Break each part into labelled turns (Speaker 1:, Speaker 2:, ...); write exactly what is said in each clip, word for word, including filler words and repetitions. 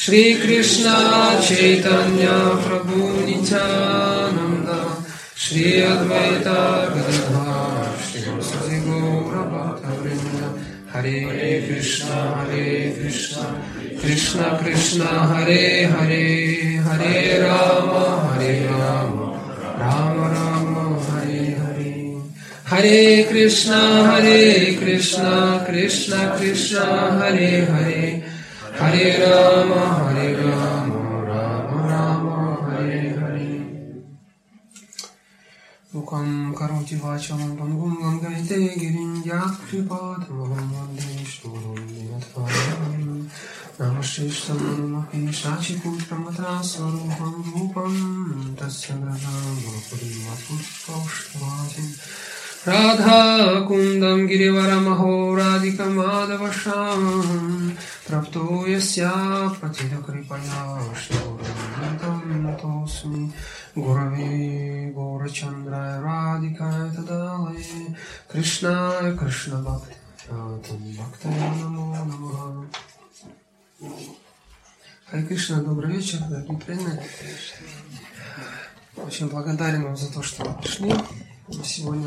Speaker 1: Shri Krishna Chaitanya Prabhu Nityananda Shri Advaita Gadadhar Shri Gaura Bhaktavrinda Hare Krishna Hare Krishna Krishna Krishna Hare Hare Hare Rama Hare Rama Rama Rama Hare Hare Hare Krishna Hare Krishna Krishna Krishna Hare Hare Hare Rama Hare Rama Rama Rama Hare Hare Mukam karoti vacham pangum gangayate girinjat kripatamaham vande shmurum dinatvaram Namashishtam manumapi shachiputramatra swaruham rupam tasya gradam gurupurimatutpaushtvajim Radha kundam girivaramaho radhika madavasham Prapto yasya patita kripaya shturam natosmi Gurave Gaurachandra radhika tadale Krishna Krishna bhakti Tam bhaktaya namo namaha Харе Кришна, добрый вечер, дорогие преданные. Очень благодарен вам за то, что вы пришли. Сегодня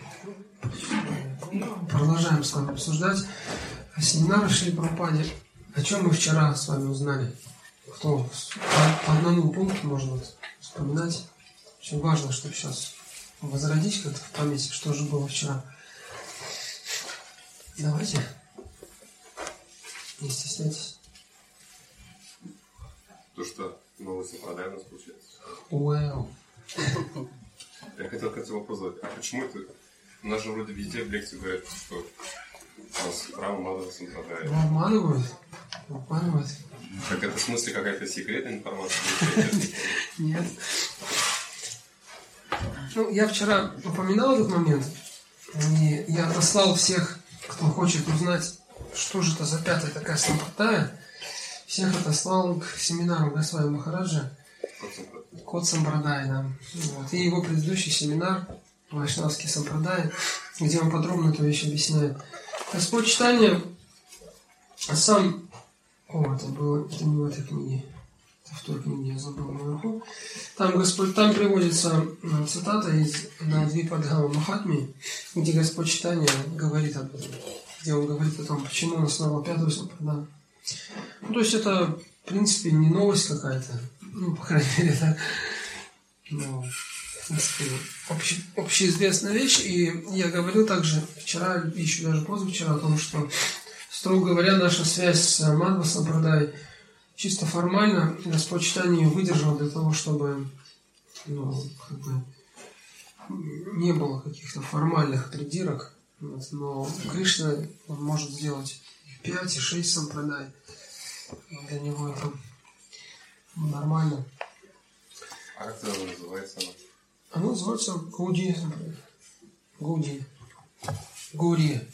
Speaker 1: мы продолжаем с вами обсуждать семинары Шрила Прабхупады. О чем мы вчера с вами узнали? Кто по одному пункту можно вспоминать. Очень важно, чтобы сейчас возродить как-то в памяти, что же было вчера. Давайте. Не стесняйтесь.
Speaker 2: То, что новый Сампрадай у нас получается.
Speaker 1: Уэу.
Speaker 2: Я хотел к этому вопрос задать. А почему это? У нас же вроде везде в лекции говорят, что у нас храм Мадхава Сампрадая.
Speaker 1: Ну, обманывают. Обманывают.
Speaker 2: Так это в смысле какая-то секретная информация?
Speaker 1: Нет. Ну, я вчера упоминал этот момент. И я отослал всех, кто хочет узнать, что же это за пятая такая Сампрадая. Всех отослал к семинару Госвами Махараджа Кот Сампрадай, да. Вот. И его предыдущий семинар Вайшнавский Сампрадай, где он подробно эту вещь объясняет. Господь читания сам... О, это было... Это не в этой книге. Это в той книге, я забыл наверху. Там Господь... Там приводится цитата из Надвипадхама Махатми, где Господь читания говорит об этом. Где он говорит о том, почему он основал пятую Сампрадаю. Ну, то есть это, в принципе, не новость какая-то. Ну, по крайней мере, это ну, в принципе, обще, общеизвестная вещь. И я говорил также вчера, еще даже позавчера, о том, что, строго говоря, наша связь с Мадхава Сампрадай чисто формально Господь читания выдержал для того, чтобы ну, как бы, не было каких-то формальных придирок. Вот, но Кришна он может сделать пять и шесть Сампрадай. Для него это нормально.
Speaker 2: А как это называется?
Speaker 1: Оно называется Гауди. Гауди. Гаури.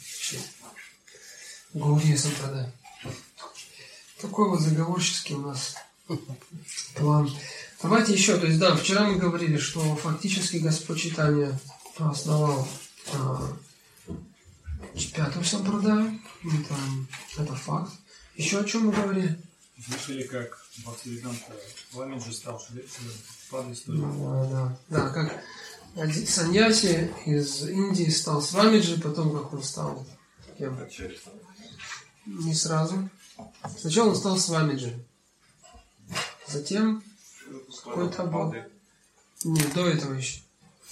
Speaker 1: Гаури Сампрадай. Такой вот заговорческий у нас план. Давайте еще, то есть да, вчера мы говорили, что фактически Господь читания основал а, пятую Сампрадаю. Это, это факт. Еще о чем мы говорили?
Speaker 3: Слышали, как Бхактивиданта Свамиджи стал Шрила историю?
Speaker 1: Да, да, да, как саньяси из Индии стал Свамиджи, потом как он стал кем? Не сразу. Сначала он стал Свамиджи. Затем какой-то был... Нет, до этого еще.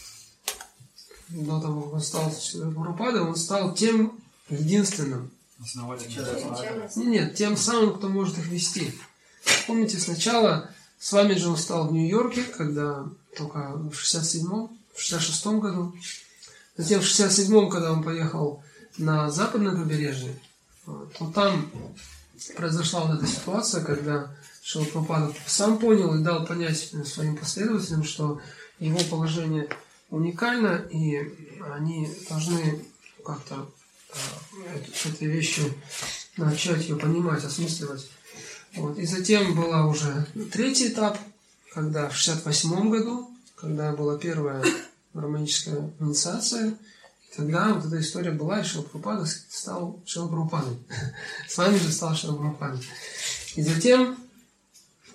Speaker 1: До того, как он стал Прабхупадой, он стал тем единственным. Нет, нет, тем самым, кто может их вести. Помните, сначала Свамиджи он стал в Нью-Йорке, когда только в шестьдесят седьмом, в шестьдесят шестом году. Затем в шестьдесят седьмом, когда он поехал на западное побережье, то там произошла вот эта ситуация, когда Шрила Прабхупада сам понял и дал понять своим последователям, что его положение уникально, и они должны как-то с этой вещью начать ее понимать, осмысливать. Вот. И затем была уже третий этап, когда в шестьдесят восьмом году, когда была первая гармоническая инициация, и тогда вот эта история была, и Шрила Прабхупада стал Шрила Прабхупадой. С вами же стал Шрила Прабхупадой. И затем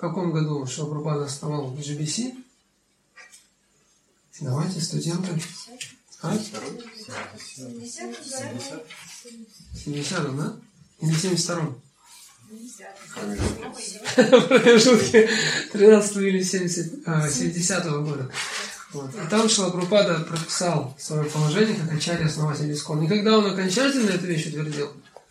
Speaker 1: каком году Шрила Прабхупада основал в джи би си? Давайте, студенты. А? В семидесятом, да? Или в семьдесят втором? В промежутке тринадцатого или семидесятого года. Вот. И там Шрила Прабхупада прописал свое положение как ачарья основатель Искон. И когда он окончательно эту вещь утвердил?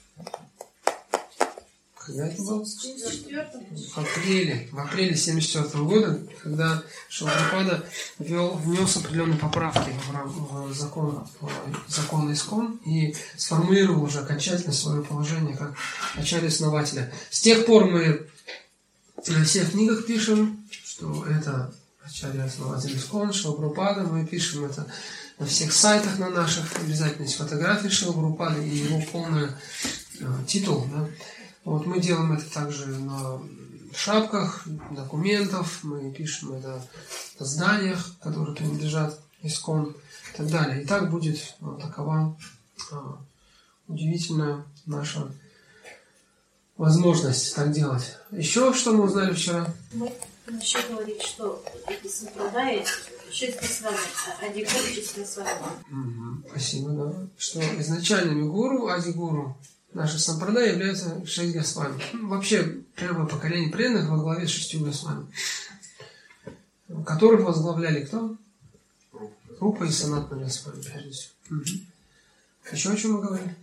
Speaker 1: Когда это было? В апреле. В апреле семьдесят четвёртого года, когда Шрила Прабхупада ввел, внес определенные поправки в, в закон, в закон Искон и сформулировал уже окончательно свое положение как ачарья основателя. С тех пор мы на всех книгах пишем, что это ачарья основатель Искон, Шрила Прабхупада. Мы пишем это на всех сайтах на наших. Обязательно есть фотографии Шрила Прабхупады и его полный э, титул. Да? Вот, мы делаем это также на шапках документов, мы пишем это на зданиях, которые принадлежат Искон и так далее. И так будет вот такова а, удивительная наша возможность так делать. Еще что мы узнали вчера?
Speaker 4: Мы еще говорим, что эти сампрадаи чисто с вами, Ади-гуру чисто с вами.
Speaker 1: Угу, спасибо, да. Что изначальными гуру, Ади-гуру, наши сампрадаи являются шесть Госвами. Ну, вообще, первое поколение преданных во главе с шестью Госвами, которых возглавляли кто? Рупа и Санатана Госвами, прежде всего. Угу. Еще о чем мы говорим?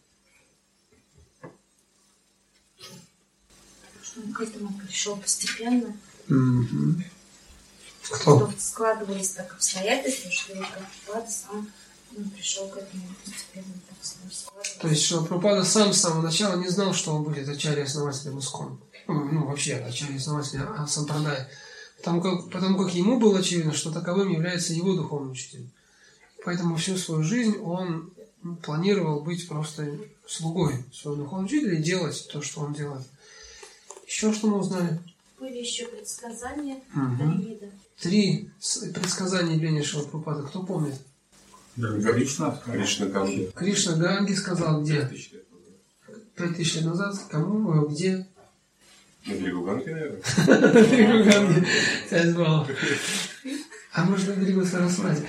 Speaker 4: Что он к этому пришел постепенно.
Speaker 1: Угу. Кто?
Speaker 4: Что складывались так обстоятельства, что Прабхупада сам ну, пришел к этому постепенно. Так складывалось.
Speaker 1: То есть, что Прабхупада сам с самого начала не знал, что он будет ачарьей основателем Искон. Ну, ну вообще, ачарьей основателем Сампрадая. Потому как, потому как ему было очевидно, что таковым является его духовный учитель. Поэтому всю свою жизнь он планировал быть просто слугой своего духовного учителя и делать то, что он делает. Еще что мы узнали?
Speaker 4: Были еще предсказания,
Speaker 1: Угу.
Speaker 4: три вида.
Speaker 1: Три предсказания явления Шрила Прабхупады. Кто помнит?
Speaker 3: Кришна.
Speaker 2: Кришна Ганги.
Speaker 1: Кришна Ганги сказал где?
Speaker 2: Тысяч лет назад.
Speaker 1: Пять тысяч лет назад. Кому? Где?
Speaker 2: На берегу Ганги, наверное.
Speaker 1: На берегу Ганги. Пять баллов. А может, на берегу Сарасвати?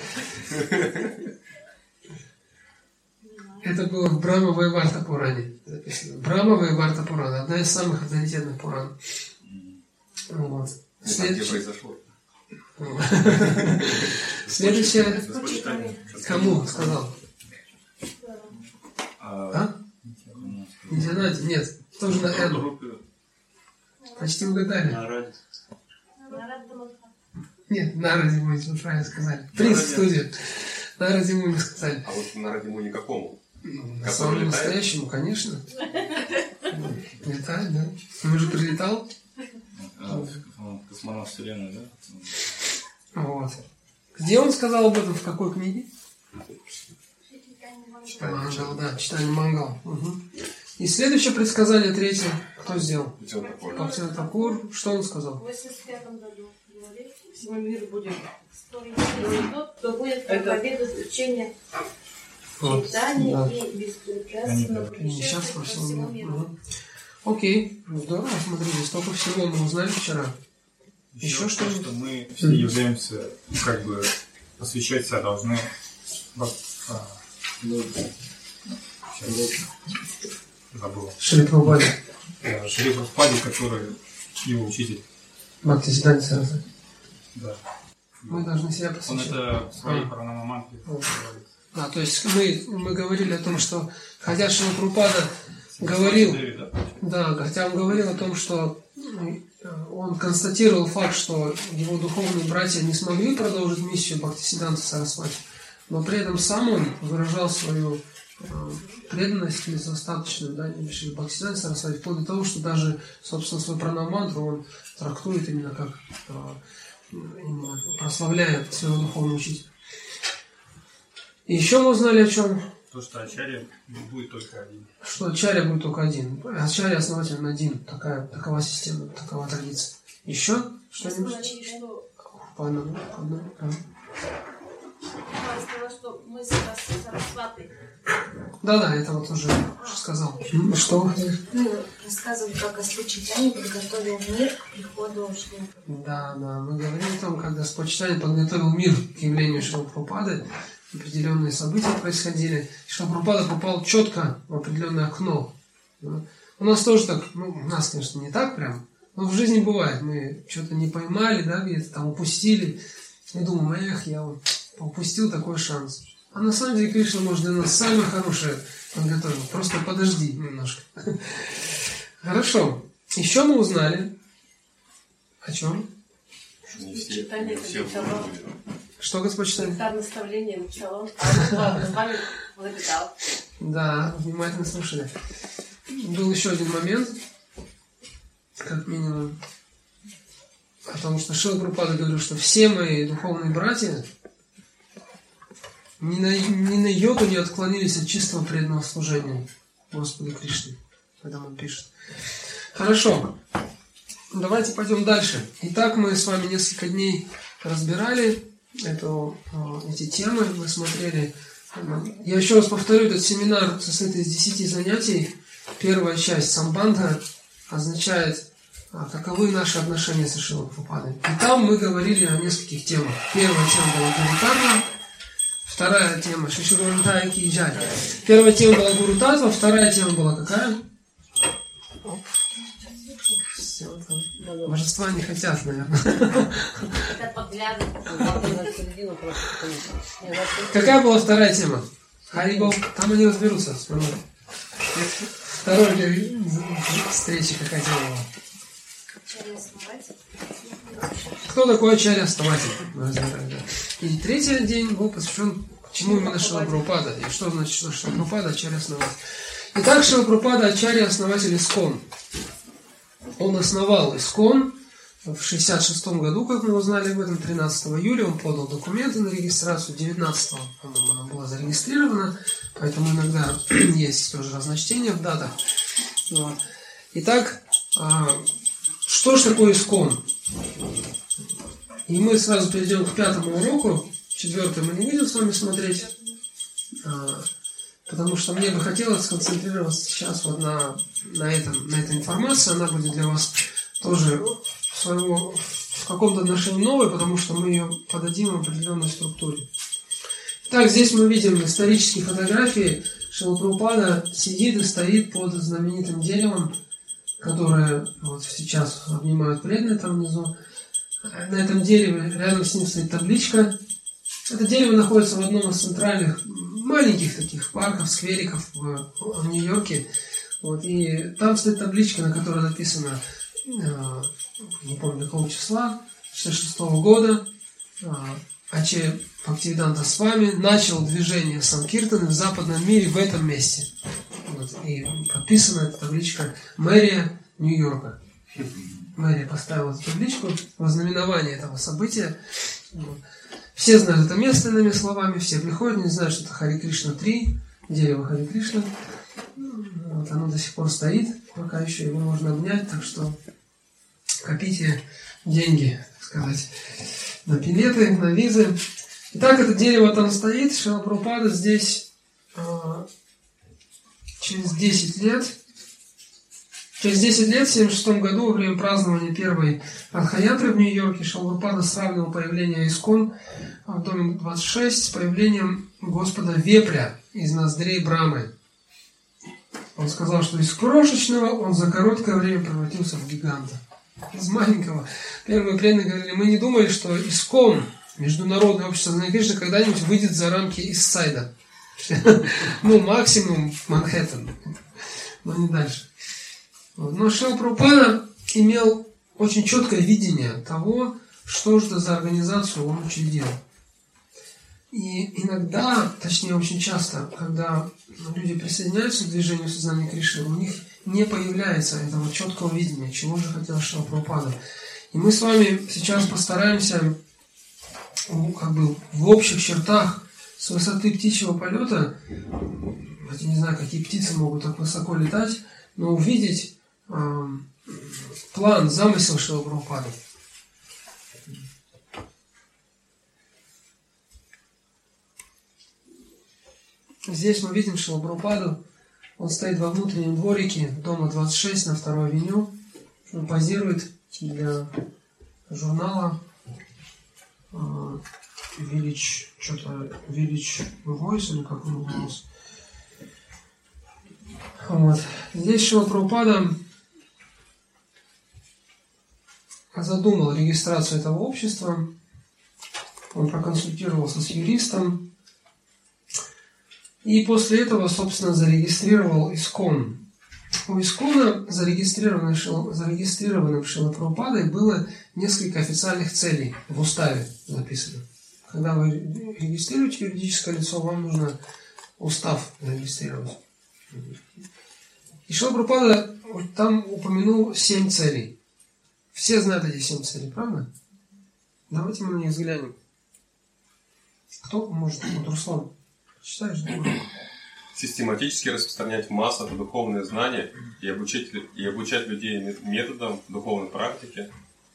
Speaker 1: Это было в Брахма Вайварта Пуране записано. Брахма Вайварта Пурана. Одна из самых авторитетных Пуран. Вот.
Speaker 2: Не где произошло.
Speaker 1: Следующее. Кому сказал? А? Нитянади? Нет. Тоже на Н. Почти угадали. Нет, Наради Муни, вы правильно сказали. Принц в студии. Наради Муни сказали.
Speaker 2: А вот Наради Муни какому?
Speaker 1: На самому настоящему, конечно. Летает, да. Он уже прилетал.
Speaker 3: Космонавт Вселенной, да?
Speaker 1: Вот. Где он сказал об этом? В какой книге? Мангал, да, читание Мангал. Угу. И следующее предсказание, третье, кто сделал? Бхактивинода Такур. Что он сказал?
Speaker 4: В восемьдесят пятом году говорит, всего мира будет тот, кто будет проповедовать учение
Speaker 1: Вот.
Speaker 4: читания
Speaker 1: Да.
Speaker 4: и беспрепятственного
Speaker 1: Сейчас
Speaker 4: путешествия
Speaker 1: по
Speaker 4: по
Speaker 1: всему
Speaker 4: всему
Speaker 1: миру.
Speaker 4: миру.
Speaker 1: Угу. Окей, здорово, смотрите, столько всего мы узнали вчера. Еще
Speaker 3: Еще
Speaker 1: что-нибудь?
Speaker 3: что мы все являемся, ну, как бы, посвящать себя должны. Вот, а, сейчас, забыл.
Speaker 1: Шри Прабхупада.
Speaker 3: Э, Шри Прабхупаде, который его учитель.
Speaker 1: Бхактисиданта Сарасвати.
Speaker 3: Да.
Speaker 1: Мы должны себя
Speaker 3: Он
Speaker 1: посвящать.
Speaker 3: это в своей
Speaker 1: А.
Speaker 3: пранамамантре
Speaker 1: Вот.
Speaker 3: говорит.
Speaker 1: Да, то есть мы, мы говорили о том, что хотя Шри Прабхупада говорил,
Speaker 3: Дэвид, да?
Speaker 1: да, хотя он говорил о том, что он констатировал факт, что его духовные братья не смогли продолжить миссию Бхактисиданта Сарасвати, но при этом сам он выражал свою э, преданность или достаточную, да, миссии Бхактисиданта Сарасвати, вплоть до того, что даже, собственно, свою пранамантру он трактует именно как э, именно прославляет своего духовного учителя. И еще мы узнали о чем?
Speaker 3: То, что Ачарья будет только один.
Speaker 1: Что Ачарья будет только один. Ачарья основатель один. Такая, такова система, такова традиция. Еще что-нибудь?
Speaker 4: Говорили, что
Speaker 1: По одному, по одному, да.
Speaker 4: Мама сказала, что мы с Сарасватой.
Speaker 1: Да-да, это вот уже сказал. Что вы хотели?
Speaker 4: Ну, рассказывал, как Господь Чайтанья подготовил мир к приходу Шрилы.
Speaker 1: Да, да. Мы говорим о том, как Господь Чайтанья подготовил мир к явлению Шрилы Прабхупады. Определенные события происходили. Шрила Прабхупада попал четко в определенное окно. У нас тоже так, ну, у нас, конечно, не так прям, но в жизни бывает. Мы что-то не поймали, да, где-то там упустили. И думаем, эх, я вот упустил такой шанс. А на самом деле Кришна может для нас самое хорошее подготовил. Просто подожди немножко. Хорошо. Еще мы узнали. О чем?
Speaker 2: Не все, не все были.
Speaker 1: Что, Господь Чайтанья?
Speaker 5: Так, наставление начало. А с вами запитал.
Speaker 1: Да, внимательно слушали. Был еще один момент, как минимум, о том, что Шрила Прабхупада говорил, что все мои духовные братья ни на, ни на йоту не отклонились от чистого преданного служения Господу Кришне, когда он пишет. Хорошо, давайте пойдем дальше. Итак, мы с вами несколько дней разбирали эту, эти темы, мы смотрели. Я еще раз повторю, этот семинар состоит из десяти занятий. Первая часть самбандха означает, каковы наши отношения со Шрилой Прабхупадой. И там мы говорили о нескольких темах. Первая тема была Гуру-татва, вторая тема Шиши-Гуру-татва ки джай. Первая тема была Гуру-татва, вторая тема была какая? Оп. Все, там. Божества не хотят, наверное.
Speaker 5: Это подглядывает.
Speaker 1: Какая была вторая тема? Харибол. Там они разберутся. Второй встречи какая тема была? Кто такой ачарья-основатель? И третий день был посвящен, чему именно Шрила Прабхупада. И что значит, что Шрила Прабхупада ачарья-основатель. Итак, Шрила Прабхупада ачарья-основатель ИСККОН. Он основал ИСККОН в шестьдесят шестом году, как мы узнали об этом, тринадцатого июля. Он подал документы на регистрацию, девятнадцатого, по-моему, она была зарегистрирована, поэтому иногда есть тоже разночтения в датах. Вот. Итак, что же такое ИСККОН? И мы сразу перейдем к пятому уроку. Четвертый мы не будем с вами смотреть, потому что мне бы хотелось сконцентрироваться сейчас вот на, на, этом, на этой информации. Она будет для вас тоже своего, в каком-то отношении новой, потому что мы ее подадим в определенной структуре. Так, здесь мы видим исторические фотографии. Шрила Прабхупада сидит и стоит под знаменитым деревом, которое вот сейчас обнимают преданные там внизу. На этом дереве рядом с ним стоит табличка. Это дерево находится в одном из центральных маленьких таких парков, сквериков в, в Нью-Йорке. Вот, и там стоит табличка, на которой написано, э, не помню какого числа, шестьдесят шестого года, э, Аче Бхактивиданта Свами начал движение Санкиртаны в западном мире в этом месте. Вот, и подписана эта табличка мэрия Нью-Йорка. Мэрия поставила эту табличку во знаменование этого события. Вот. Все знают это место, иными словами, все приходят, не знают, что это Хари Кришна три, дерево Хари Кришна. Вот, оно до сих пор стоит, пока еще его можно обнять, так что копите деньги, так сказать, на билеты, на визы. Итак, это дерево там стоит, Шрила Прабхупада здесь э, через десять лет, через десять лет, в семьдесят шестом году, во время празднования первой Радха-ятры в Нью-Йорке, Шрила Прабхупада сравнивал появление ИСККОН в доме двадцать шесть с появлением Господа Вепря из ноздрей Брамы. Он сказал, что из крошечного он за короткое время превратился в гиганта. Из маленького. Первые преданные говорили, мы не думали, что ИСККОН, Международное общество сознания Кришны, когда-нибудь выйдет за рамки Иссайда. Ну, максимум Манхэттен. Но не дальше. Но Шрила Прабхупада имел очень четкое видение того, что же это за организацию он учредил. И иногда, точнее очень часто, когда люди присоединяются к движению сознания Кришны, у них не появляется этого четкого видения, чего же хотел Шрила Прабхупада. И мы с вами сейчас постараемся, как бы в общих чертах, с высоты птичьего полета, я не знаю, какие птицы могут так высоко летать, но увидеть э, план, замысел Шрилы Прабхупады. Здесь мы видим Шрила Прабхупаду. Он стоит во внутреннем дворике дома двадцать шесть на второй авеню. Он позирует для журнала э, Village, что-то Village Voice, или как он назывался. Вот. Здесь Шрила Прабхупада задумал регистрацию этого общества. Он проконсультировался с юристом. И после этого, собственно, зарегистрировал ИСККОН. У ИСККОНа, зарегистрированным зарегистрированным Шрилой Прабхупадой, было несколько официальных целей в уставе записано. Когда вы регистрируете юридическое лицо, вам нужно устав зарегистрировать. И Шрила Прабхупада там упомянул семь целей. Все знают эти семь целей, правда? Давайте мы на них взглянем. Кто может? Вот Руслан, читаешь? Да?
Speaker 2: Систематически распространять в массах духовные знания и обучать, и обучать людей методам духовной практики.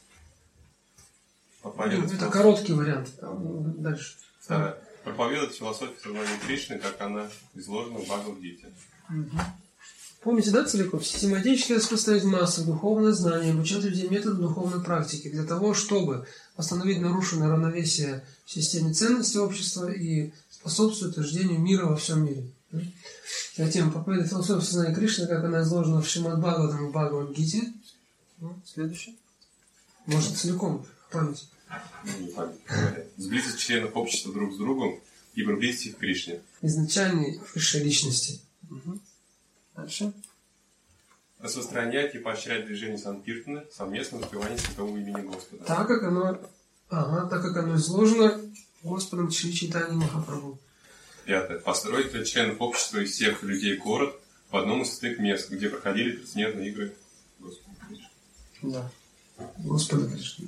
Speaker 1: Нет, это короткий вариант. Дальше.
Speaker 2: Второе. Проповедовать философию сознания Кришны, как она изложена в Бхагавад-гите.
Speaker 1: Угу. Помните, да, целиком? Систематически распространять в массах духовное знание, обучать людей методам духовной практики для того, чтобы восстановить нарушенное равновесие в системе ценностей общества и способствовать утверждению мира во всем мире. Затем проповедовать философию сознания Кришны, как она изложена в Шримад Бхагаватам и Бхагавад-гите. Следующее. Может, целиком память.
Speaker 2: Не память. Сблизить членов общества друг с другом и приблизить их к Кришне.
Speaker 1: Изначальной высшей личности. Угу. Дальше.
Speaker 2: Распространять и поощрять движение Санкиртаны, совместное воспевание святого имени Господа.
Speaker 1: Так как оно, ага, так как оно изложено Господом Шри Чайтаньей Махапрабху.
Speaker 2: Пятое. Построить для членов общества и всех людей город в одном из святых мест, где проходили трансцендентные игры Господа Кришны.
Speaker 1: Да. Господа Кришны.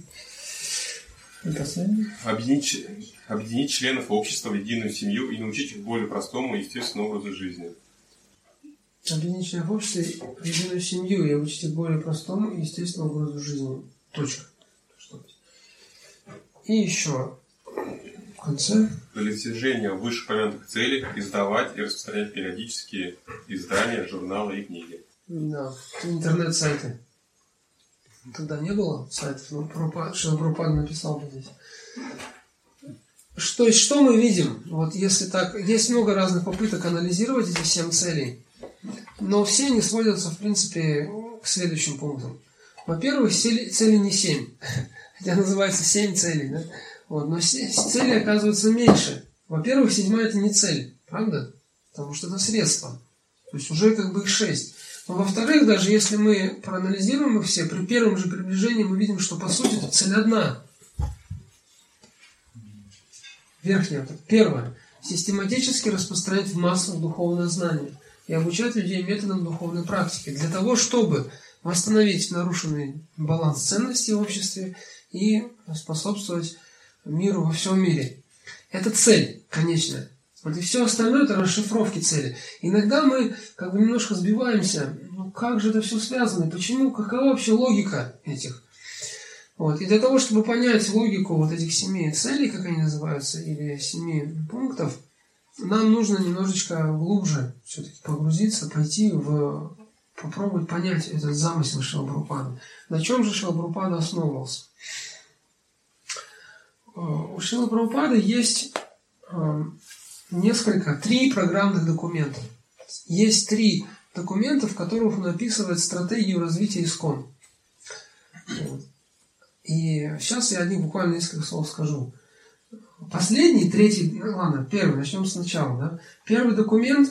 Speaker 2: Объединить, объединить членов общества в единую семью и научить их более простому и естественному образу жизни.
Speaker 1: Объединить членов общества в единую семью и обучить их более простому и естественному образу жизни. Точка. И еще в конце.
Speaker 2: Для достижения вышеупомянутых целей издавать и распространять периодические издания, журналы и книги.
Speaker 1: Да, интернет-сайты. Тогда не было сайтов, но Шрила Прабхупада написал бы здесь. Что, что мы видим? Вот если так, есть много разных попыток анализировать эти семь целей, но все они сводятся, в принципе, к следующим пунктам. Во-первых, цели, цели не семь, хотя называется семь целей, да? Вот, но цели оказываются меньше. Во-первых, седьмая это не цель, правда? Потому что это средство. То есть уже как бы их шесть. Но во-вторых, даже если мы проанализируем их все, при первом же приближении мы видим, что по сути это цель одна. Верхняя, первое. Систематически распространять в массах духовное знание и обучать людей методам духовной практики для того, чтобы восстановить нарушенный баланс ценностей в обществе и способствовать миру во всем мире. Это цель конечная. Вот и все остальное это расшифровки цели. Иногда мы как бы немножко сбиваемся. Ну как же это все связано? Почему? Какова вообще логика этих? Вот. И для того, чтобы понять логику вот этих семи целей, как они называются, или семи пунктов, нам нужно немножечко глубже все-таки погрузиться, пойти в... попробовать понять этот замысел Шрилы Прабхупады. На чем же Шрила Прабхупада основывался? У Шрилы Прабхупады есть несколько, три программных документа. Есть три документа, в которых он описывает стратегию развития ИСККОН. И сейчас я о них буквально несколько слов скажу. Последний, третий, ну ладно, первый, начнем сначала. Да? Первый документ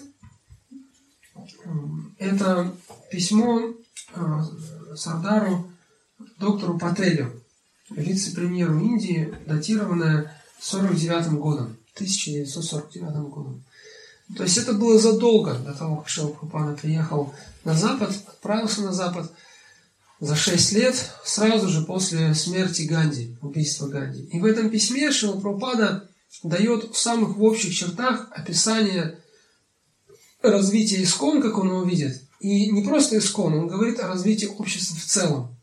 Speaker 1: – это письмо Сардару доктору Пателю, вице-премьеру Индии, датированное сорок девятым годом, тысяча девятьсот сорок девятым годом. То есть это было задолго до того, как Шрила Прабхупада приехал на Запад, отправился на Запад за шесть лет, сразу же после смерти Ганди, убийства Ганди. И в этом письме Шрила Прабхупада дает в самых в общих чертах описание развития ИСККОН, как он его видит. И не просто ИСККОН, он говорит о развитии общества в целом.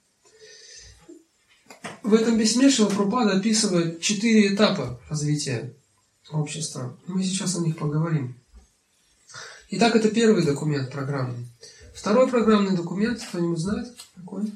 Speaker 1: В этом письме Шрила Прабхупада описывает четыре этапа развития общества. Мы сейчас о них поговорим. Итак, это первый документ программный. Второй программный документ, кто-нибудь знает какой?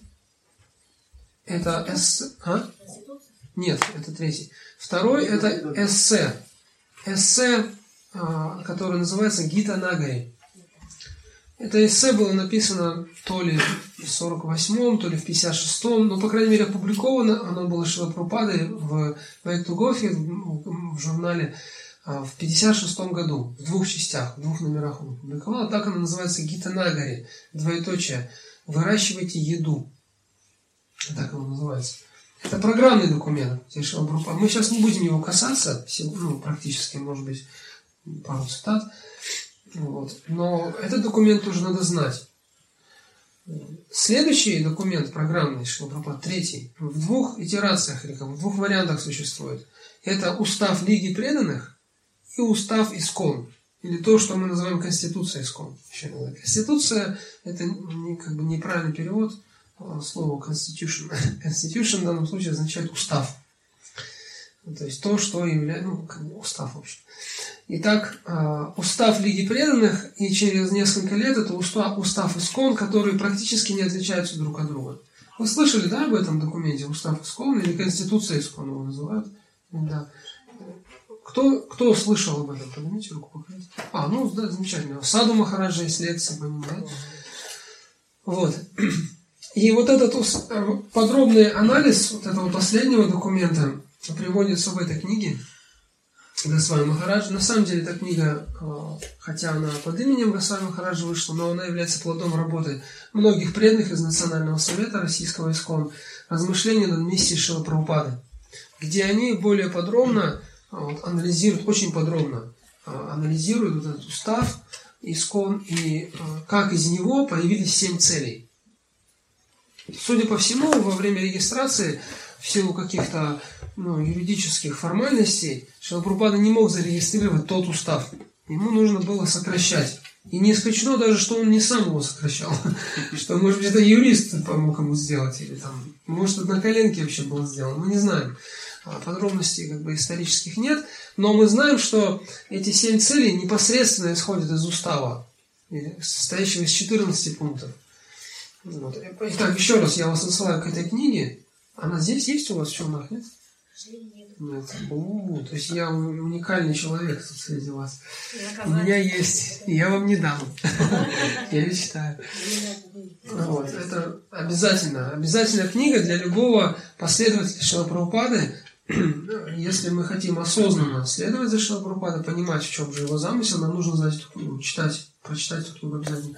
Speaker 1: Это эссе. А? Нет, это третий. Второй это эссе. Эссе, которое называется Гита Нагари. Это эссе было написано то ли в сорок восьмом, то ли в пятьдесят шестом, но, по крайней мере, опубликовано. Оно было Шрила Прабхупадой в Вайктугофе, в журнале в пятьдесят шестом году, в двух частях, в двух номерах он опубликовал. Так оно называется Гита Нагари, двоеточие, выращивайте еду. Так оно называется. Это программный документ. Мы сейчас не будем его касаться, ну, практически, может быть, пару цитат. Вот. Но этот документ тоже надо знать. Следующий документ программный, Шрила Прабхупады, третий, в двух итерациях, в двух вариантах существует. Это устав Лиги преданных и устав Искон. Или то, что мы называем Конституция Искон. Конституция – это не, как бы неправильный перевод слова Constitution. Constitution в данном случае означает устав. То есть то, что является, ну, как бы устав вообще. Итак, устав Лиги преданных, и через несколько лет это устав, устав Искон, которые практически не отличаются друг от друга. Вы слышали, да, об этом документе устав Искон или Конституция Искон его называют? Да. Кто, кто слышал об этом? Поднимите руку, покажите. А, ну, да, замечательно. В Саду Махараджа есть лекции по нему, да? Вот. И вот этот подробный анализ вот этого последнего документа приводится в этой книге Госвами Махараджа. На самом деле эта книга, хотя она под именем Госвами Махараджа вышла, но она является плодом работы многих преданных из Национального совета Российского ИСККОН, размышления над миссией Шрилы Прабхупады, где они более подробно вот, анализируют, очень подробно анализируют вот этот устав ИСККОН и как из него появились семь целей. Судя по всему, во время регистрации, в силу каких-то ну, юридических формальностей, Шрила Прабхупада не мог зарегистрировать тот устав. Ему нужно было сокращать. И не исключено даже, что он не сам его сокращал. Что, может быть, это юрист помог ему сделать. Или там, может, это на коленке вообще было сделано. Мы не знаем. Подробностей как бы исторических нет. Но мы знаем, что эти семь целей непосредственно исходят из устава, состоящего из четырнадцати пунктов. Вот. Итак, еще раз я вас отсылаю к этой книге. Она здесь есть у вас в чернах, нет? Нет. У-у-у, то есть я уникальный человек тут среди вас. У меня есть, и я вам не дам. Я ее читаю. Вот. Это обязательно. Обязательная книга для любого последователя Шрилы Прабхупады. Если мы хотим осознанно следовать за Шрилой Прабхупадой, понимать, в чем же его замысел, нам нужно знать эту книгу, читать, прочитать эту книгу обязательно.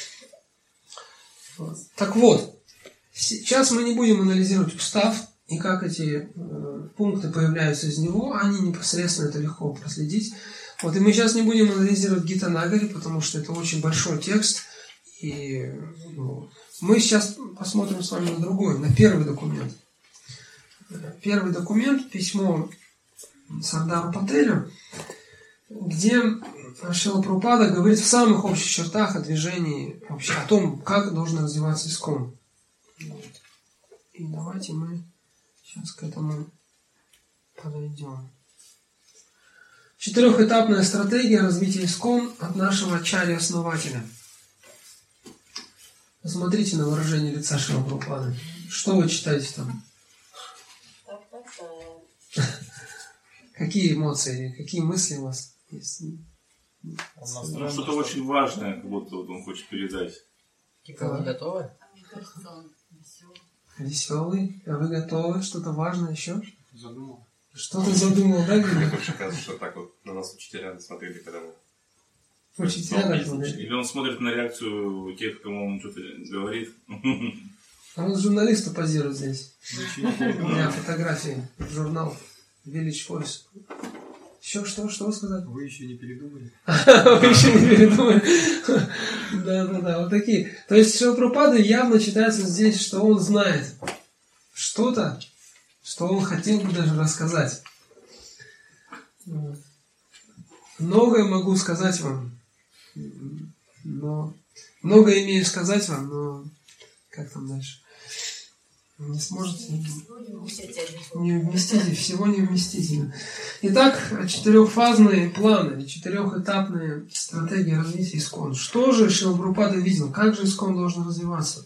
Speaker 1: Так вот, сейчас мы не будем анализировать устав и как эти э, пункты появляются из него, они непосредственно, это легко проследить. Вот, и мы сейчас не будем анализировать Гита Нагари, потому что это очень большой текст, и ну, мы сейчас посмотрим с вами на другой, на первый документ. Первый документ, письмо Сардару Пателю, где Шрила Прабхупада говорит в самых общих чертах о движении, вообще о том, как должен развиваться ИСККОН. И давайте мы сейчас к этому подойдем. Четырехэтапная стратегия развития ИСККОН от нашего ачарьи-основателя. Посмотрите на выражение лица Шрилы Прабхупады. Что вы читаете там? Какие эмоции, какие мысли у вас есть?
Speaker 6: Что-то очень важное, как будто вот он хочет передать.
Speaker 1: А вы готовы? Веселый. А вы готовы? Что-то важное еще?
Speaker 2: Задумал.
Speaker 1: Что ты задумал, да, Гриша?
Speaker 2: Мне вообще кажется, что так вот на нас учителя смотрели, когда мы...
Speaker 1: Учителя так смотрели?
Speaker 6: Или он смотрит на реакцию тех, кому он что-то говорит.
Speaker 1: А он журналиста позирует здесь. Для фотографии. Журнал Village Voice. Еще что? Что сказать?
Speaker 3: Вы еще не передумали?
Speaker 1: Вы еще не передумали? Да, да, да. Вот такие. То есть Шрила Прабхупада явно читается здесь, что он знает что-то, что он хотел бы даже рассказать. Многое могу сказать вам. Но многое имею сказать вам, но как там дальше? не сможете, не вместите, всего не вместите. Итак, четырехфазные планы или четырехэтапные стратегии развития ИСККОН. Что же Шрила Прабхупада видел? Как же ИСККОН должен развиваться?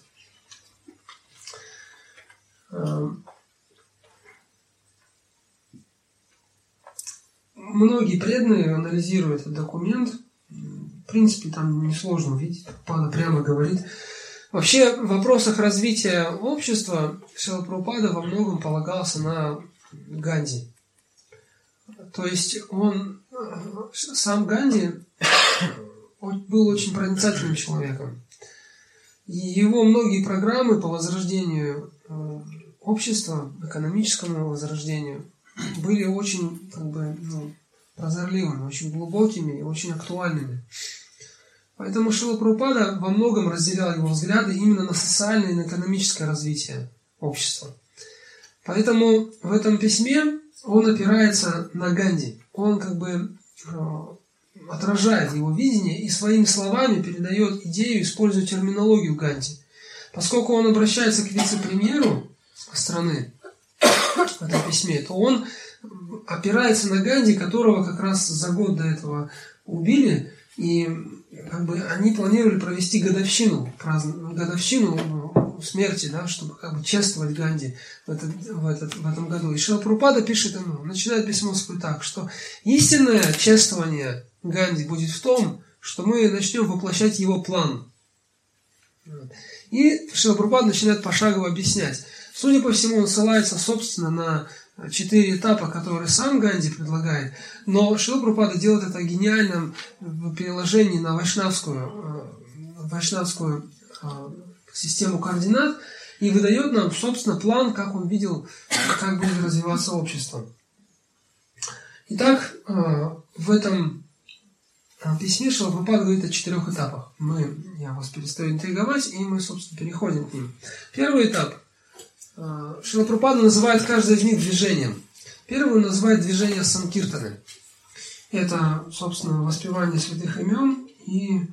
Speaker 1: Многие преданные анализируют этот документ. В принципе, там несложно увидеть. Прабхупада прямо говорит. Вообще, в вопросах развития общества Шрила Прабхупада во многом полагался на Ганди. То есть он, сам Ганди был очень проницательным человеком. И его многие программы по возрождению общества, экономическому возрождению, были очень как бы, ну, прозорливыми, очень глубокими и очень актуальными. Поэтому Шрила Прабхупада во многом разделял его взгляды именно на социальное и на экономическое развитие общества. Поэтому в этом письме он опирается на Ганди. Он как бы отражает его видение и своими словами передает идею, используя терминологию Ганди. Поскольку он обращается к вице-премьеру страны в этом письме, то он опирается на Ганди, которого как раз за год до этого убили, и как бы они планировали провести годовщину, праздн... годовщину смерти, да, чтобы как бы чествовать Ганди в, этот, в, этот, в этом году. И Шрила Прабхупада пишет ему, начинает письмо свое так, что истинное чествование Ганди будет в том, что мы начнем воплощать его план. И Шрила Прабхупада начинает пошагово объяснять. Судя по всему, он ссылается, собственно, на четыре этапа, которые сам Ганди предлагает, но Шрила Прабхупада делает это гениальным в переложении на вайшнавскую, вайшнавскую систему координат и выдает нам, собственно, план, как он видел, как будет развиваться общество. Итак, в этом письме Шрила Прабхупада говорит о четырех этапах. Мы, я вас перестаю интриговать, и мы, собственно, переходим к ним. Первый этап. Шрила Прабхупада называет каждое из них движением. Первый он называет движение санкиртаны. Это, собственно, воспевание святых имен и,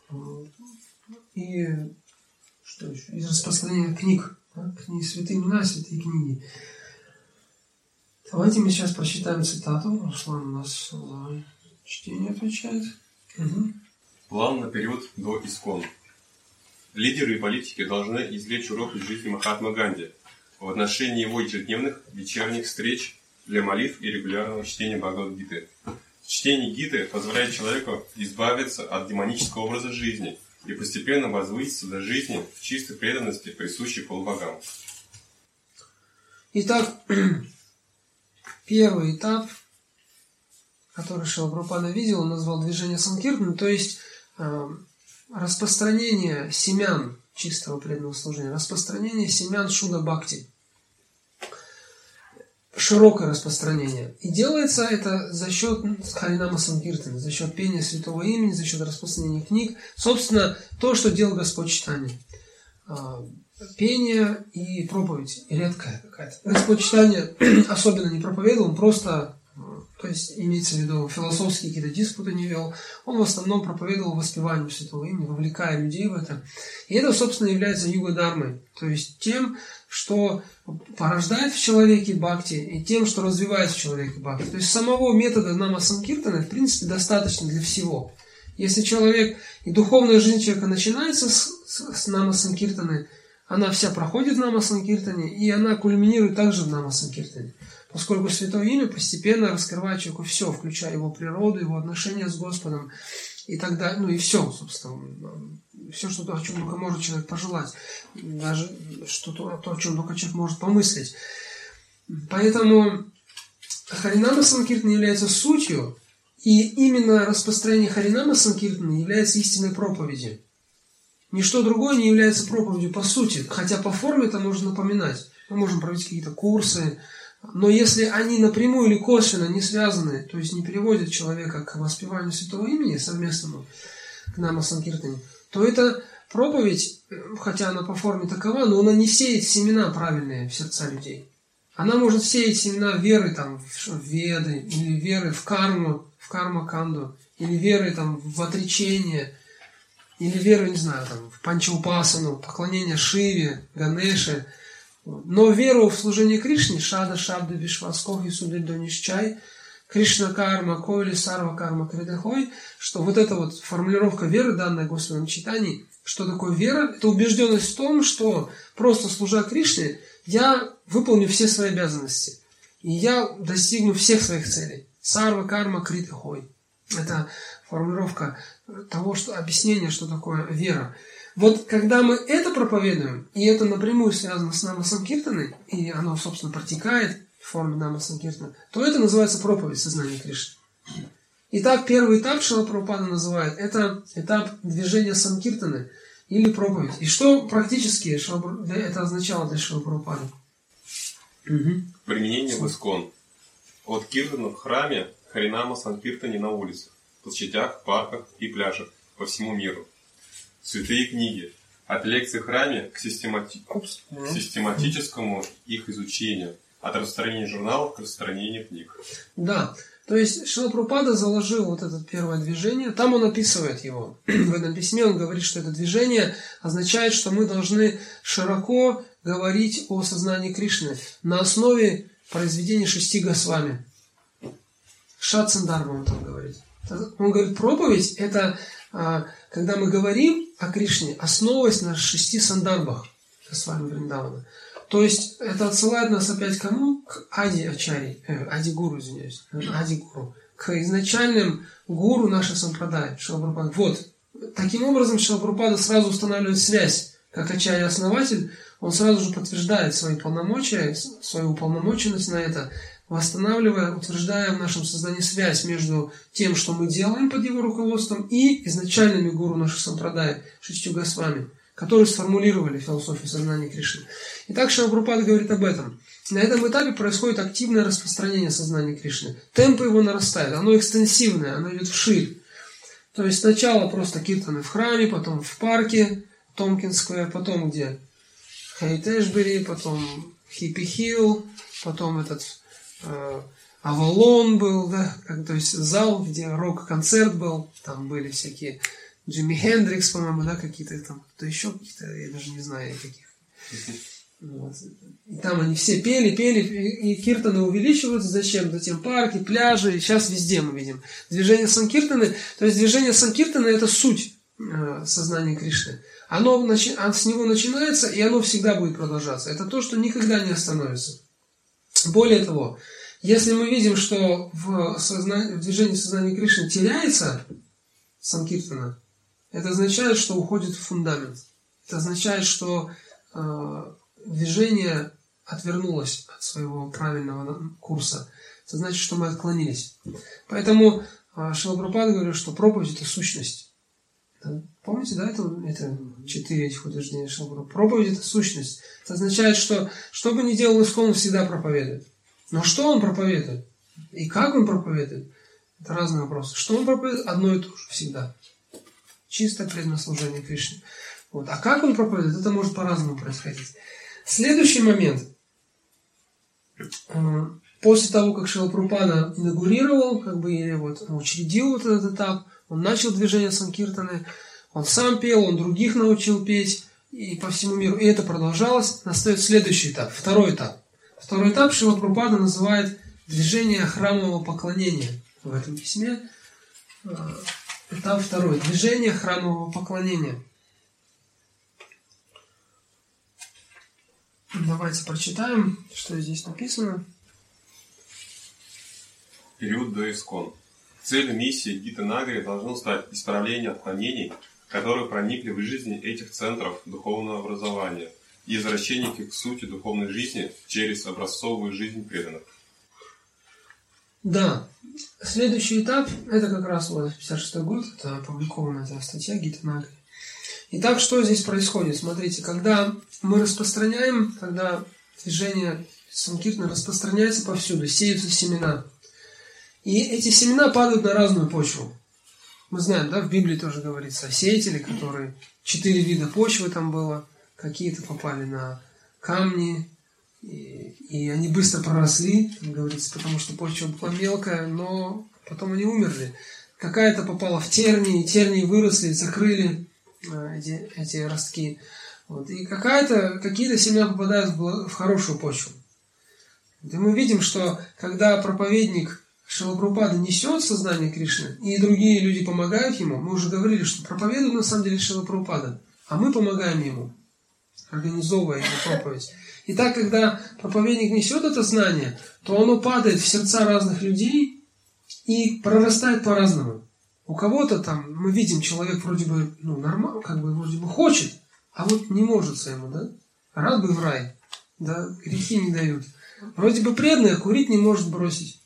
Speaker 1: и что еще? И распространение книг. Да? Книги, святые имена, святые книги. Давайте мы сейчас прочитаем цитату. Руслан у нас за чтение отвечает. Угу.
Speaker 2: План на период до ИСККОН. Лидеры и политики должны извлечь урок из жизни Махатмы Ганди в отношении его ежедневных вечерних встреч для молитв и регулярного чтения Бхагавад-гиты. Чтение Гиты позволяет человеку избавиться от демонического образа жизни и постепенно возвыситься до жизни в чистой преданности, присущей полубогам.
Speaker 1: Итак, первый этап, который Шрила Прабхупада видел, он назвал движение санкиртаны, то есть э, распространение семян чистого преданного служения, распространение семян Шуда Бхакти. Широкое распространение. И делается это за счет Харинама Санкиртана, за счет пения святого имени, за счет распространения книг. Собственно, то, что делал Господь Чайтанья. Пение и проповедь редкая какая-то. Господь Чайтанья особенно не проповедовал, он просто, то есть имеется в виду философские какие-то диспуты не вел, он в основном проповедовал воспеванию святого имени, вовлекая людей в это. И это, собственно, является юга-дармой, то есть тем, что порождает в человеке бхакти, и тем, что развивает в человеке бхакти. То есть самого метода нама санкиртаны, в принципе, достаточно для всего. Если человек, и духовная жизнь человека начинается с, с, с нама санкиртаны, она вся проходит в нама санкиртане, и она кульминирует также в нама санкиртане. Поскольку святое имя постепенно раскрывает человеку все, включая его природу, его отношения с Господом и так далее. Ну и все, собственно. Все, что, о чем только может человек пожелать. Даже что, то, то, о чем только человек может помыслить. Поэтому Харинама Санкиртана является сутью, и именно распространение Харинама Санкиртана является истинной проповедью. Ничто другое не является проповедью по сути, хотя по форме это можно напоминать. Мы можем провести какие-то курсы, но если они напрямую или косвенно не связаны, то есть не переводят человека к воспеванию святого имени совместному, к нама санкиртане, то эта проповедь, хотя она по форме такова, но она не сеет семена правильные в сердца людей. Она может сеять семена веры там, в веды, или веры в карму, в карма-канду, или веры там, в отречение, или веры, не знаю, там, в панчаупасану, поклонение Шиве, Ганеше, Но веру в служение Кришне, шада, шабда, вишваскох и судельдонишчай, Кришна карма, койли, сарва карма, кридахой, что вот эта вот формулировка веры, данная Господом в читании, что такое вера? Это убежденность в том, что просто служа Кришне, я выполню все свои обязанности. И я достигну всех своих целей. Сарва карма кридахой. Это формулировка того, что объяснение, что такое вера. Вот когда мы это проповедуем, и это напрямую связано с Нама Санкиртаной, и оно, собственно, протекает в форме Нама Санкиртана, то это называется проповедь сознания Кришны. Итак, первый этап Шрила Прабхупада называет, это этап движения Санкиртаны или проповедь. И что практически это означало для Шрила Прабхупады? Угу.
Speaker 2: Применение в Искон. От киртана в храме к Харинама Санкиртане на улицах, площадях, парках и пляжах по всему миру. Святые книги. От лекций в храме к, системати... к систематическому их изучению. От распространения журналов к распространению книг.
Speaker 1: Да, то есть Шрила Прабхупада заложил вот это первое движение. Там он описывает его. В этом письме он говорит, что это движение означает, что мы должны широко говорить о сознании Кришны на основе произведения шести Госвами. Шатсандарма он там говорит. Он говорит, проповедь – это когда мы говорим о Кришне, основываясь на шести сандарбах Госвами Вриндавана. То есть это отсылает нас опять к кому? К Ади Ачари, э, Ади Гуру, извиняюсь, Ади Гуру, к изначальным гуру нашей сампрадай, Шрила Прабхупада. Вот, таким образом Шрила Прабхупада сразу устанавливает связь, как Ачарья-основатель, он сразу же подтверждает свои полномочия, свою уполномоченность на это, восстанавливая, утверждая в нашем сознании связь между тем, что мы делаем под его руководством, и изначальными гуру нашей сампрадай, шестью Госвами, которые сформулировали философию сознания Кришны. Итак, Шрила Прабхупада говорит об этом. На этом этапе происходит активное распространение сознания Кришны. Темпы его нарастают, оно экстенсивное, оно идет вширь. То есть сначала просто киртаны в храме, потом в парке Томпкинс-сквер, потом где? Хейт-Эшбери, потом Хиппи-Хилл, потом этот э, Авалон был, да, как, то есть зал, где рок-концерт был, там были всякие Джимми Хендрикс, по-моему, да, какие-то там, кто еще какие-то, я даже не знаю каких. Вот. И там они все пели, пели, и, и киртаны увеличиваются. Зачем? Затем парки, пляжи, и сейчас везде мы видим движение Санкиртаны. То есть движение Санкиртаны – это суть э, сознания Кришны. Оно начи... с него начинается, и оно всегда будет продолжаться. Это то, что никогда не остановится. Более того, если мы видим, что в, созна... в движении сознания Кришны теряется Санкиртана, это означает, что уходит в фундамент. Это означает, что э, движение отвернулось от своего правильного курса. Это значит, что мы отклонились. Поэтому э, Шрила Прабхупада говорит, что проповедь – это сущность. Это, помните, да, это, это четыре этих утверждения Шрила Прабхупады. Проповедь – это сущность. Это означает, что что бы ни делал Искон, он всегда проповедует. Но что он проповедует? И как он проповедует? Это разные вопросы. Что он проповедует? Одно и то же всегда. Чистое преданное служение Кришне. Вот. А как он проповедует, это может по-разному происходить. Следующий момент. После того, как Шрила Прабхупада инаугурировал, как бы, или вот, учредил вот этот этап, он начал движение Санкиртаны, он сам пел, он других научил петь, и по всему миру. И это продолжалось. Настает следующий этап, второй этап. Второй этап Шрила Прабхупада называет движение храмового поклонения. В этом письме этап второй. Движение храмового поклонения. Давайте прочитаем, что здесь написано.
Speaker 2: Период до Искон. Целью миссии Гиты Нагари должно стать исправление отклонений, которые проникли в жизни этих центров духовного образования и возвращение их к сути духовной жизни через образцовую жизнь преданных.
Speaker 1: Да. Следующий этап, это как раз вот пятьдесят шестой год, это опубликованная эта статья Гиты Нагари. Итак, что здесь происходит? Смотрите, когда мы распространяем, когда движение Санкиртаны распространяется повсюду, сеются семена. И эти семена падают на разную почву. Мы знаем, да, в Библии тоже говорится о сеятеле, которые четыре вида почвы там было, какие-то попали на камни, и, и они быстро проросли, там говорится, потому что почва была мелкая, но потом они умерли. Какая-то попала в тернии, тернии выросли, закрыли эти, эти ростки. Вот. И какая-то, какие-то семена попадают в, в хорошую почву. И мы видим, что когда проповедник Шрила Прабхупада несет сознание Кришны, и другие люди помогают ему, мы уже говорили, что проповедует на самом деле Шрила Прабхупада, а мы помогаем ему, организовывая его проповедь. И так, когда проповедник несет это знание, то оно падает в сердца разных людей и прорастает по-разному. У кого-то там, мы видим, человек вроде бы, ну, нормально, как бы вроде бы хочет, а вот не может ему, да? Рад бы в рай, да, грехи не дают. Вроде бы преданный, а курить не может бросить.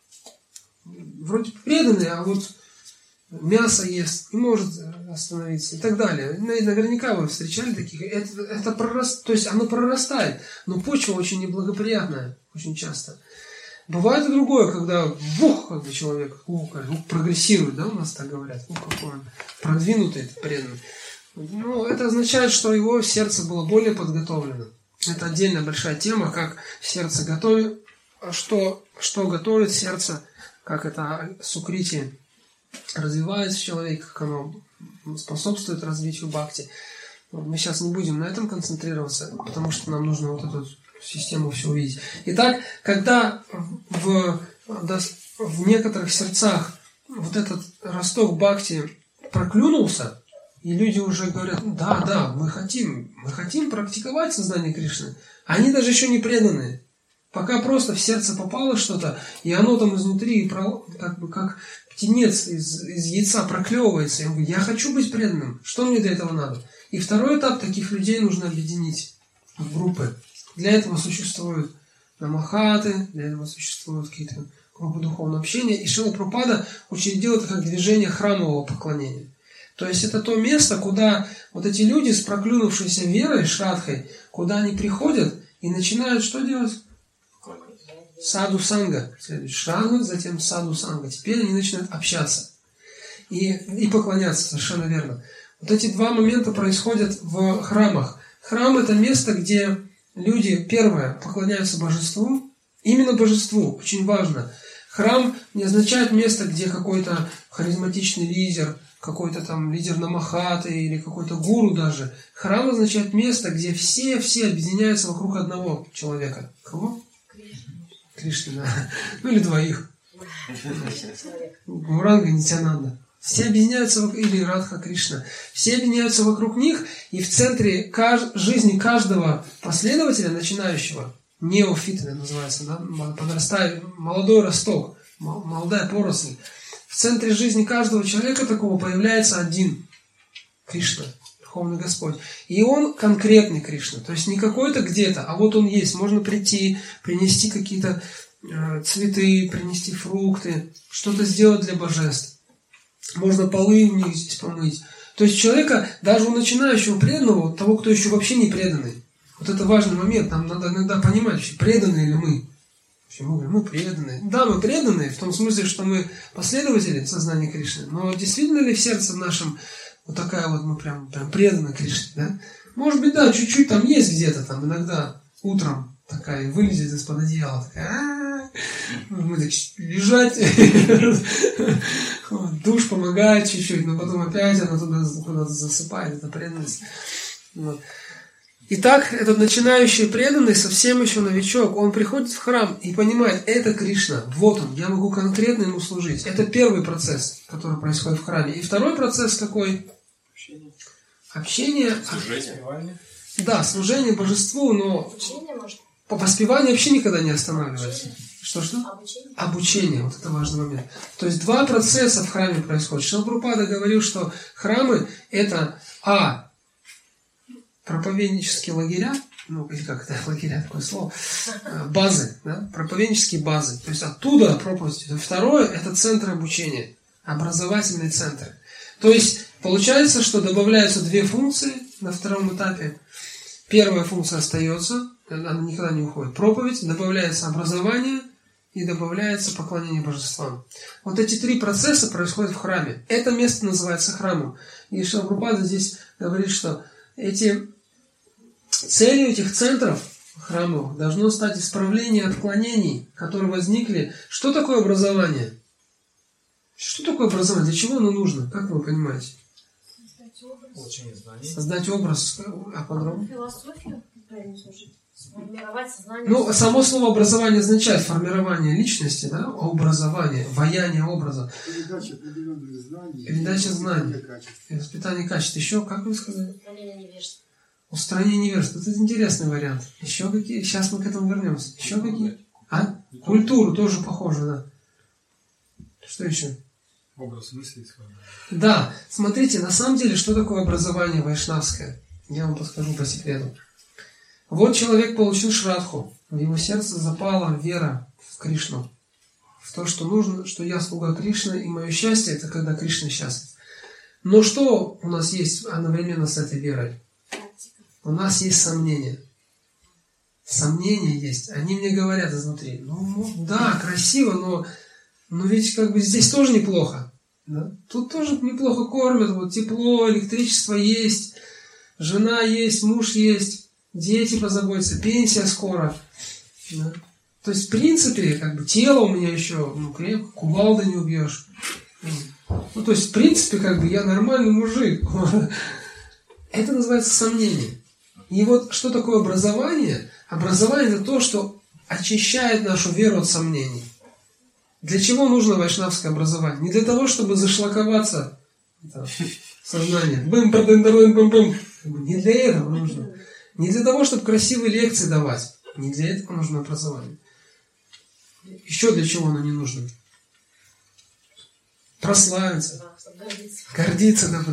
Speaker 1: Вроде бы преданный, а вот мясо ест, не может остановиться и так далее. Наверняка вы встречали таких. Это, это прораст, то есть оно прорастает, но почва очень неблагоприятная, очень часто. Бывает и другое, когда вух, как бы человек ух, прогрессирует, да, у нас так говорят, ух, какой он продвинутый, преданный. Ну, это означает, что его сердце было более подготовлено. Это отдельная большая тема, как сердце готовит, что, что готовит сердце, как это сукрити развивается в человеке, как оно способствует развитию бхакти. Мы сейчас не будем на этом концентрироваться, потому что нам нужно вот эту систему все увидеть. Итак, когда в, в некоторых сердцах вот этот росток бхакти проклюнулся, и люди уже говорят, да, да, мы хотим, мы хотим практиковать сознание Кришны. Они даже еще не преданные. Пока просто в сердце попало что-то, и оно там изнутри, как бы как птенец из, из яйца проклевывается. И он говорит, я хочу быть преданным. Что мне для этого надо? И второй этап, таких людей нужно объединить в группы. Для этого существуют намахаты, для этого существуют какие-то группы духовного общения. И Шрила Прабхупада учредил это как движение храмового поклонения. То есть это то место, куда вот эти люди с проклюнувшейся верой, шрадхой, куда они приходят и начинают что делать? Саду санга. Шрадха, затем саду санга. Теперь они начинают общаться и, и поклоняться, совершенно верно. Вот эти два момента происходят в храмах. Храм – это место, где люди, первое, поклоняются божеству. Именно божеству, очень важно. Храм не означает место, где какой-то харизматичный лидер, какой-то там лидер намахаты или какой-то гуру даже. Храм означает место, где все-все объединяются вокруг одного человека. Кого? Кришна, да. Ну или двоих. Гауранга Нитянанда. Все объединяются вокруг, или Радха Кришна. Все объединяются вокруг них, и в центре каж... жизни каждого последователя, начинающего, неофита называется, да? Подрастает, молодой росток, молодая поросль. В центре жизни каждого человека такого появляется один Кришна, Верховный Господь. И он конкретный Кришна. То есть не какой-то где-то, а вот он есть. Можно прийти, принести какие-то э, цветы, принести фрукты, что-то сделать для божеств. Можно полы в них здесь помыть. То есть человека, даже у начинающего преданного, вот того, кто еще вообще не преданный. Вот это важный момент. Нам надо иногда понимать, вообще, преданные ли мы. Мы говорим, мы преданные. Да, мы преданные, в том смысле, что мы последователи сознания Кришны. Но действительно ли в сердце нашем вот такая вот, мы прям, прям преданы Кришне, да? Может быть, да, чуть-чуть там есть где-то, там иногда утром такая вылезет из-под одеяла, такая, мы так лежать, душ помогает чуть-чуть, но потом опять она туда куда-то засыпает, это преданность. Итак, этот начинающий преданный, совсем еще новичок, он приходит в храм и понимает, это Кришна, вот он, я могу конкретно ему служить. Это первый процесс, который происходит в храме. И второй процесс какой? Общение.
Speaker 2: Служение.
Speaker 1: Да, служение божеству, но
Speaker 4: Обучение, может?
Speaker 1: по воспеванию вообще никогда не останавливается. Что-что?
Speaker 4: Обучение.
Speaker 1: Обучение, вот это важный момент. То есть два процесса в храме происходят. Шрила Прабхупада говорил, что храмы это а. проповеднические лагеря, ну, или как это, лагеря, такое слово, базы, да, проповеднические базы. То есть оттуда проповедь. Второе – это центр обучения, образовательный центр. То есть получается, что добавляются две функции на втором этапе. Первая функция остается, она никогда не уходит. Проповедь, добавляется образование и добавляется поклонение божествам. Вот эти три процесса происходят в храме. Это место называется храмом. И Шрила Прабхупада здесь говорит, что эти целью этих центров храмовых должно стать исправление отклонений, которые возникли. Что такое образование? Что такое образование? Для чего оно нужно? Как вы понимаете?
Speaker 3: Получение знаний.
Speaker 1: Создать образ, а подробно?
Speaker 5: Философию, правильно слушать. Сформировать сознание.
Speaker 1: Ну, само слово образование означает формирование личности, да, образование, ваяние образа.
Speaker 7: Передача определенных знаний.
Speaker 1: Передача знаний.
Speaker 7: Качества.
Speaker 1: Воспитание качеств. Еще, как вы сказали?
Speaker 5: Устранение невежества.
Speaker 1: Устранение невежества. Это интересный вариант. Еще какие? Сейчас мы к этому вернемся. Еще какие? А? Культуру тоже похоже, да. Что еще?
Speaker 3: Образ мысли сформировать.
Speaker 1: Да, смотрите, на самом деле, что такое образование вайшнавское? Я вам подскажу по секрету. Вот человек получил шрадху, в его сердце запала вера в Кришну, в то, что нужно, что я слуга Кришны, и мое счастье – это когда Кришна счастлив. Но что у нас есть одновременно с этой верой? У нас есть сомнения. Сомнения есть. Они мне говорят изнутри, ну да, красиво, но, но ведь как бы здесь тоже неплохо. Да? Тут тоже неплохо кормят, вот тепло, электричество есть, жена есть, муж есть, дети позаботятся, пенсия скоро. Да? То есть, в принципе, как бы тело у меня еще ну, крепко, кувалды не убьешь. Ну, то есть, в принципе, как бы я нормальный мужик. Это называется сомнение. И вот что такое образование? Образование – это то, что очищает нашу веру от сомнений. Для чего нужно вайшнавское образование? Не для того, чтобы зашлаковаться в сознание. Бым-бым-бым-бым-бым. Не для этого нужно. Не для того, чтобы красивые лекции давать. Не для этого нужно образование. Еще для чего оно не нужно? Прославиться. Гордиться, да,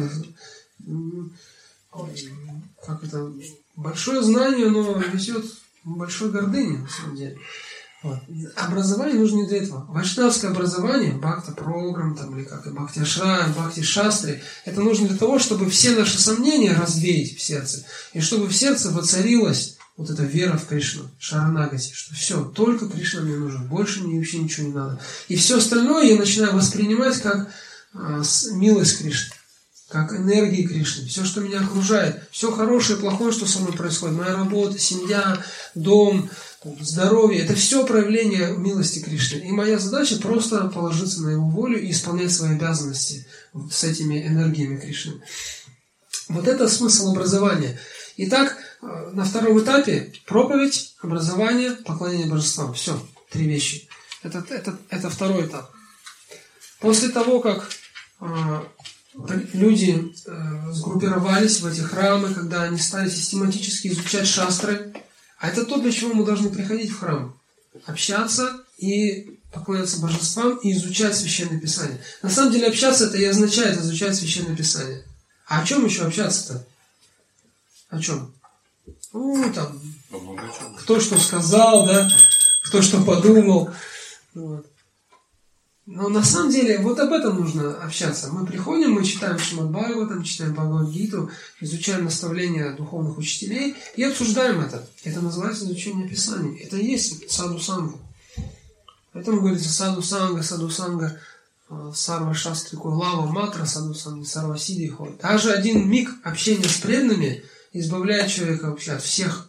Speaker 1: как это? Большое знание, оно несет большой гордыни, на самом деле. Вот. Образование нужно не для этого. Вайшнавское образование, бхакта-программ, там, или как и бхакти-ашрам, бхакти-шастри, это нужно для того, чтобы все наши сомнения развеять в сердце. И чтобы в сердце воцарилась вот эта вера в Кришну, шаранагати, что все, только Кришна мне нужен, больше мне вообще ничего не надо. И все остальное я начинаю воспринимать как э, милость Кришны, как энергии Кришны. Все, что меня окружает, все хорошее и плохое, что со мной происходит, моя работа, семья, дом, здоровье, это все проявление милости Кришны. И моя задача просто положиться на его волю и исполнять свои обязанности с этими энергиями Кришны. Вот это смысл образования. Итак, на втором этапе проповедь, образование, поклонение божествам. Все, три вещи. Это, это, это второй этап. После того, как э, люди э, сгруппировались в эти храмы, когда они стали систематически изучать шастры, а это то, для чего мы должны приходить в храм. Общаться и поклоняться божествам и изучать Священное Писание. На самом деле общаться это и означает изучать Священное Писание. А о чем еще общаться-то? О чем? Ну, там, кто что сказал, да, кто что подумал. Вот. Но на самом деле вот об этом нужно общаться. Мы приходим, мы читаем Шримад Бхагаватам, читаем Бхагавад-гиту, изучаем наставления духовных учителей и обсуждаем это. Это называется изучение Писания. Это и есть саду-санга. Поэтому говорится саду-санга, саду-санга, сарва шастрику, лава матра, саду-санга, сарва сидhi хой. Даже один миг общения с преданными избавляет человека вообще от всех.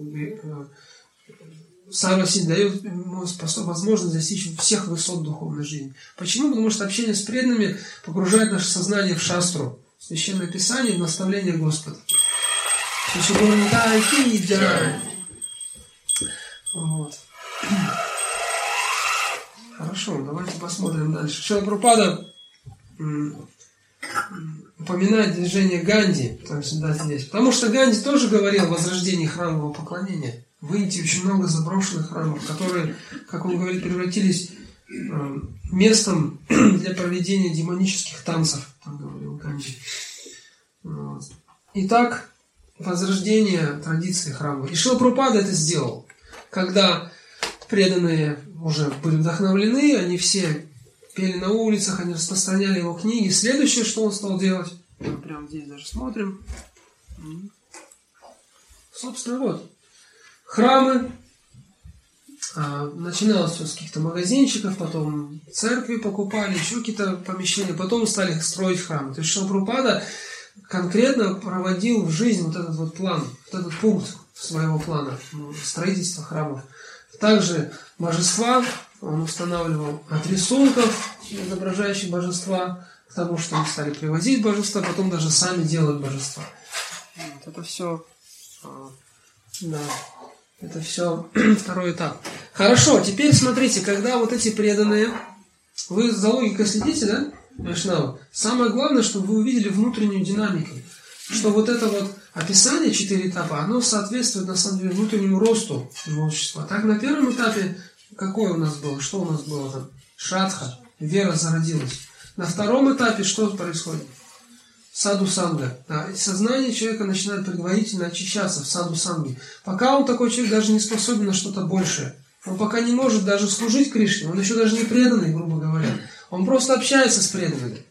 Speaker 1: Сарва сидhi дает ему возможность достичь всех высот духовной жизни. Почему? Потому что общение с преданными погружает наше сознание в шастру, в Священное Писание, в наставление Господа. Вот. Хорошо, давайте посмотрим дальше. Шрила Прабхупада упоминает движение Ганди, там всегда здесь. Потому что Ганди тоже говорил о возрождении храмового поклонения. В Индии очень много заброшенных храмов, которые, как он говорит, превратились местом для проведения демонических танцев, там говорил Ганди. Вот. Итак, возрождение традиции храма. И Шрила Прабхупада это сделал. Когда преданные уже были вдохновлены, они все пели на улицах, они распространяли его книги. Следующее, что он стал делать, мы прямо здесь даже смотрим. Собственно, вот. Храмы. А, начиналось все с каких-то магазинчиков, потом церкви покупали, еще какие-то помещения, потом стали строить храмы. То есть Шрила Прабхупада конкретно проводил в жизнь вот этот вот план, вот этот пункт своего плана строительства храмов. Также божества он устанавливал от рисунков, изображающих божества, к тому, что они стали привозить божества, потом даже сами делают божества. Вот это все, да, это все второй этап. Хорошо, теперь смотрите, когда вот эти преданные, вы за логикой следите, да, Вайшнава? Самое главное, чтобы вы увидели внутреннюю динамику, что вот это вот описание, четыре этапа, оно соответствует, на самом деле, внутреннему росту его общества. Так, на первом этапе, какое у нас было, что у нас было там? Шрадха, вера зародилась. На втором этапе что происходит? Саду-санга. Да, сознание человека начинает предварительно очищаться в саду-санге. Пока он такой человек даже не способен на что-то большее. Он пока не может даже служить Кришне, он еще даже не преданный, грубо говоря. Он просто общается с преданными.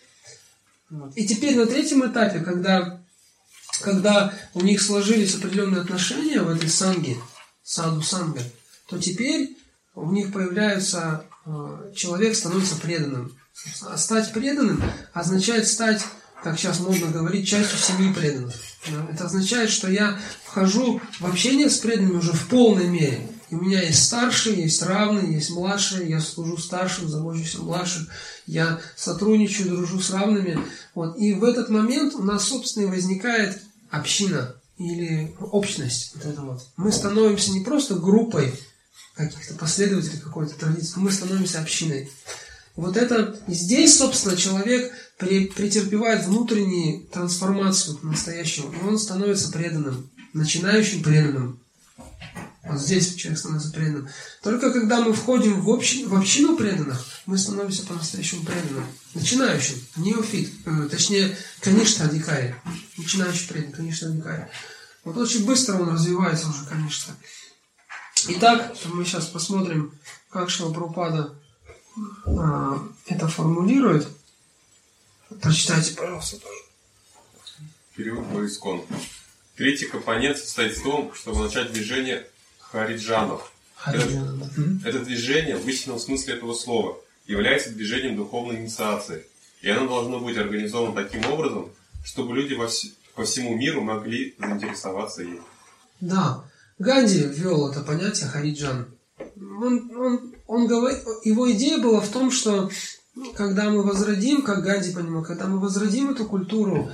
Speaker 1: И теперь на третьем этапе, когда, когда у них сложились определенные отношения в этой санге, саду-санга, то теперь у них появляется, человек становится преданным. А стать преданным означает стать, как сейчас модно говорить, частью семьи преданных. Это означает, что я вхожу в общение с преданными уже в полной мере. И у меня есть старшие, есть равные, есть младшие, я служу старшим, забочусь о младших, я сотрудничаю, дружу с равными. Вот. И в этот момент у нас, собственно, и возникает община или общность. Вот это вот. Мы становимся не просто группой каких-то последователей какой-то традиции, мы становимся общиной. Вот это, и здесь, собственно, человек при, претерпевает внутреннюю трансформацию к настоящему, и он становится преданным, начинающим преданным. Вот здесь человек становится преданным. Только когда мы входим в, общ, в общину преданных, мы становимся по-настоящему преданным. Начинающим, неофит, э, точнее, конечно, адикари. Начинающий преданный, конечно, адикари. Вот очень быстро он развивается уже, конечно. Итак, мы сейчас посмотрим, как Шрила Прабхупада а, это формулирует. Прочитайте, пожалуйста, тоже.
Speaker 2: Перевод по искону. Третий компонент состоит в том, чтобы начать движение хариджанов.
Speaker 1: Хариджан,
Speaker 2: это,
Speaker 1: да.
Speaker 2: это движение, в истинном смысле этого слова, является движением духовной инициации. И оно должно быть организовано таким образом, чтобы люди во вс... по всему миру могли заинтересоваться им.
Speaker 1: Да. Ганди ввел это понятие хариджан. Он, он, он говорит, его идея была в том, что когда мы возродим, как Ганди понимал, когда мы возродим эту культуру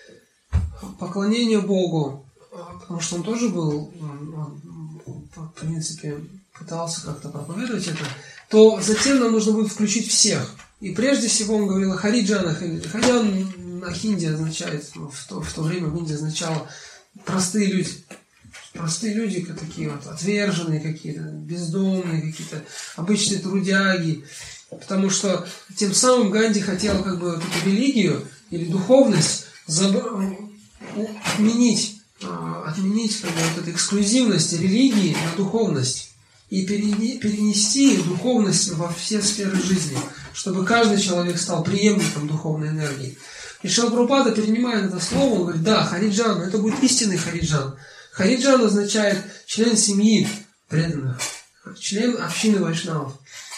Speaker 1: поклонения Богу, потому что он тоже был, он, в принципе, пытался как-то проповедовать это, то затем нам нужно будет включить всех. И прежде всего он говорил о хариджанах. Хариджан на хинди означает, в то, в то время в Индии означало простые люди. Простые люди, такие вот отверженные какие-то, бездомные какие-то, обычные трудяги. Потому что тем самым Ганди хотел как бы эту религию или духовность заб... отменить, отменить как бы, вот эту эксклюзивность религии на духовность и перенести духовность во все сферы жизни, чтобы каждый человек стал преемником духовной энергии. И Шрила Прабхупада перенимает это слово, он говорит, да, хариджан, это будет истинный хариджан. Хариджан означает член семьи преданных, член общины вайшнавов.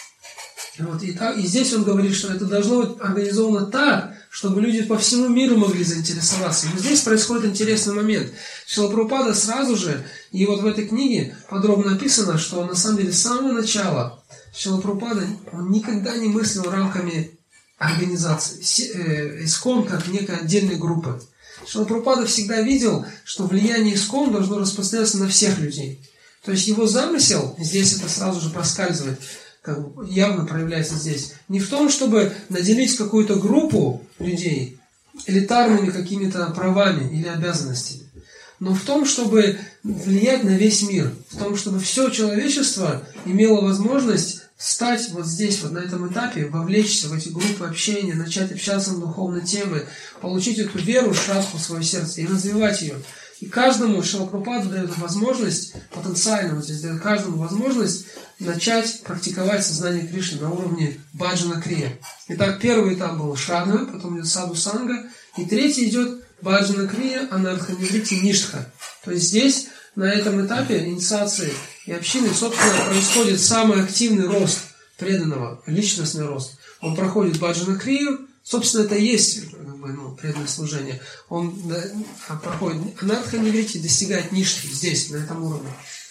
Speaker 1: Вот, и, так, и здесь он говорит, что это должно быть организовано так, чтобы люди по всему миру могли заинтересоваться. Но здесь происходит интересный момент. Шрила Прабхупада сразу же, и вот в этой книге подробно описано, что на самом деле с самого начала Шрила Прабхупада он никогда не мыслил рамками организации, ИСККОН как некой отдельной группы. Шрила Прабхупада всегда видел, что влияние ИСККОН должно распространяться на всех людей. То есть его замысел, здесь это сразу же проскальзывает, как бы явно проявляется здесь, не в том, чтобы наделить какую-то группу людей элитарными какими-то правами или обязанностями, но в том, чтобы влиять на весь мир, в том, чтобы все человечество имело возможность стать вот здесь, вот на этом этапе, вовлечься в эти группы общения, начать общаться на духовные темы, получить эту веру, шрадху в свое сердце и развивать ее. И каждому Шрила Прабхупада дает возможность, потенциально вот здесь дает каждому возможность начать практиковать сознание Кришны на уровне баджана крия. Итак, первый этап был шрадха, потом идет саду санга, и третий идет баджана крия, анарха ниврити ништха. То есть здесь, на этом этапе инициации и общины, собственно, происходит самый активный рост преданного, личностный рост. Он проходит баджана крию, собственно, это и есть ну, преданное служение. Он да, проходит анарха ниврити, достигает ништхи здесь, на этом уровне.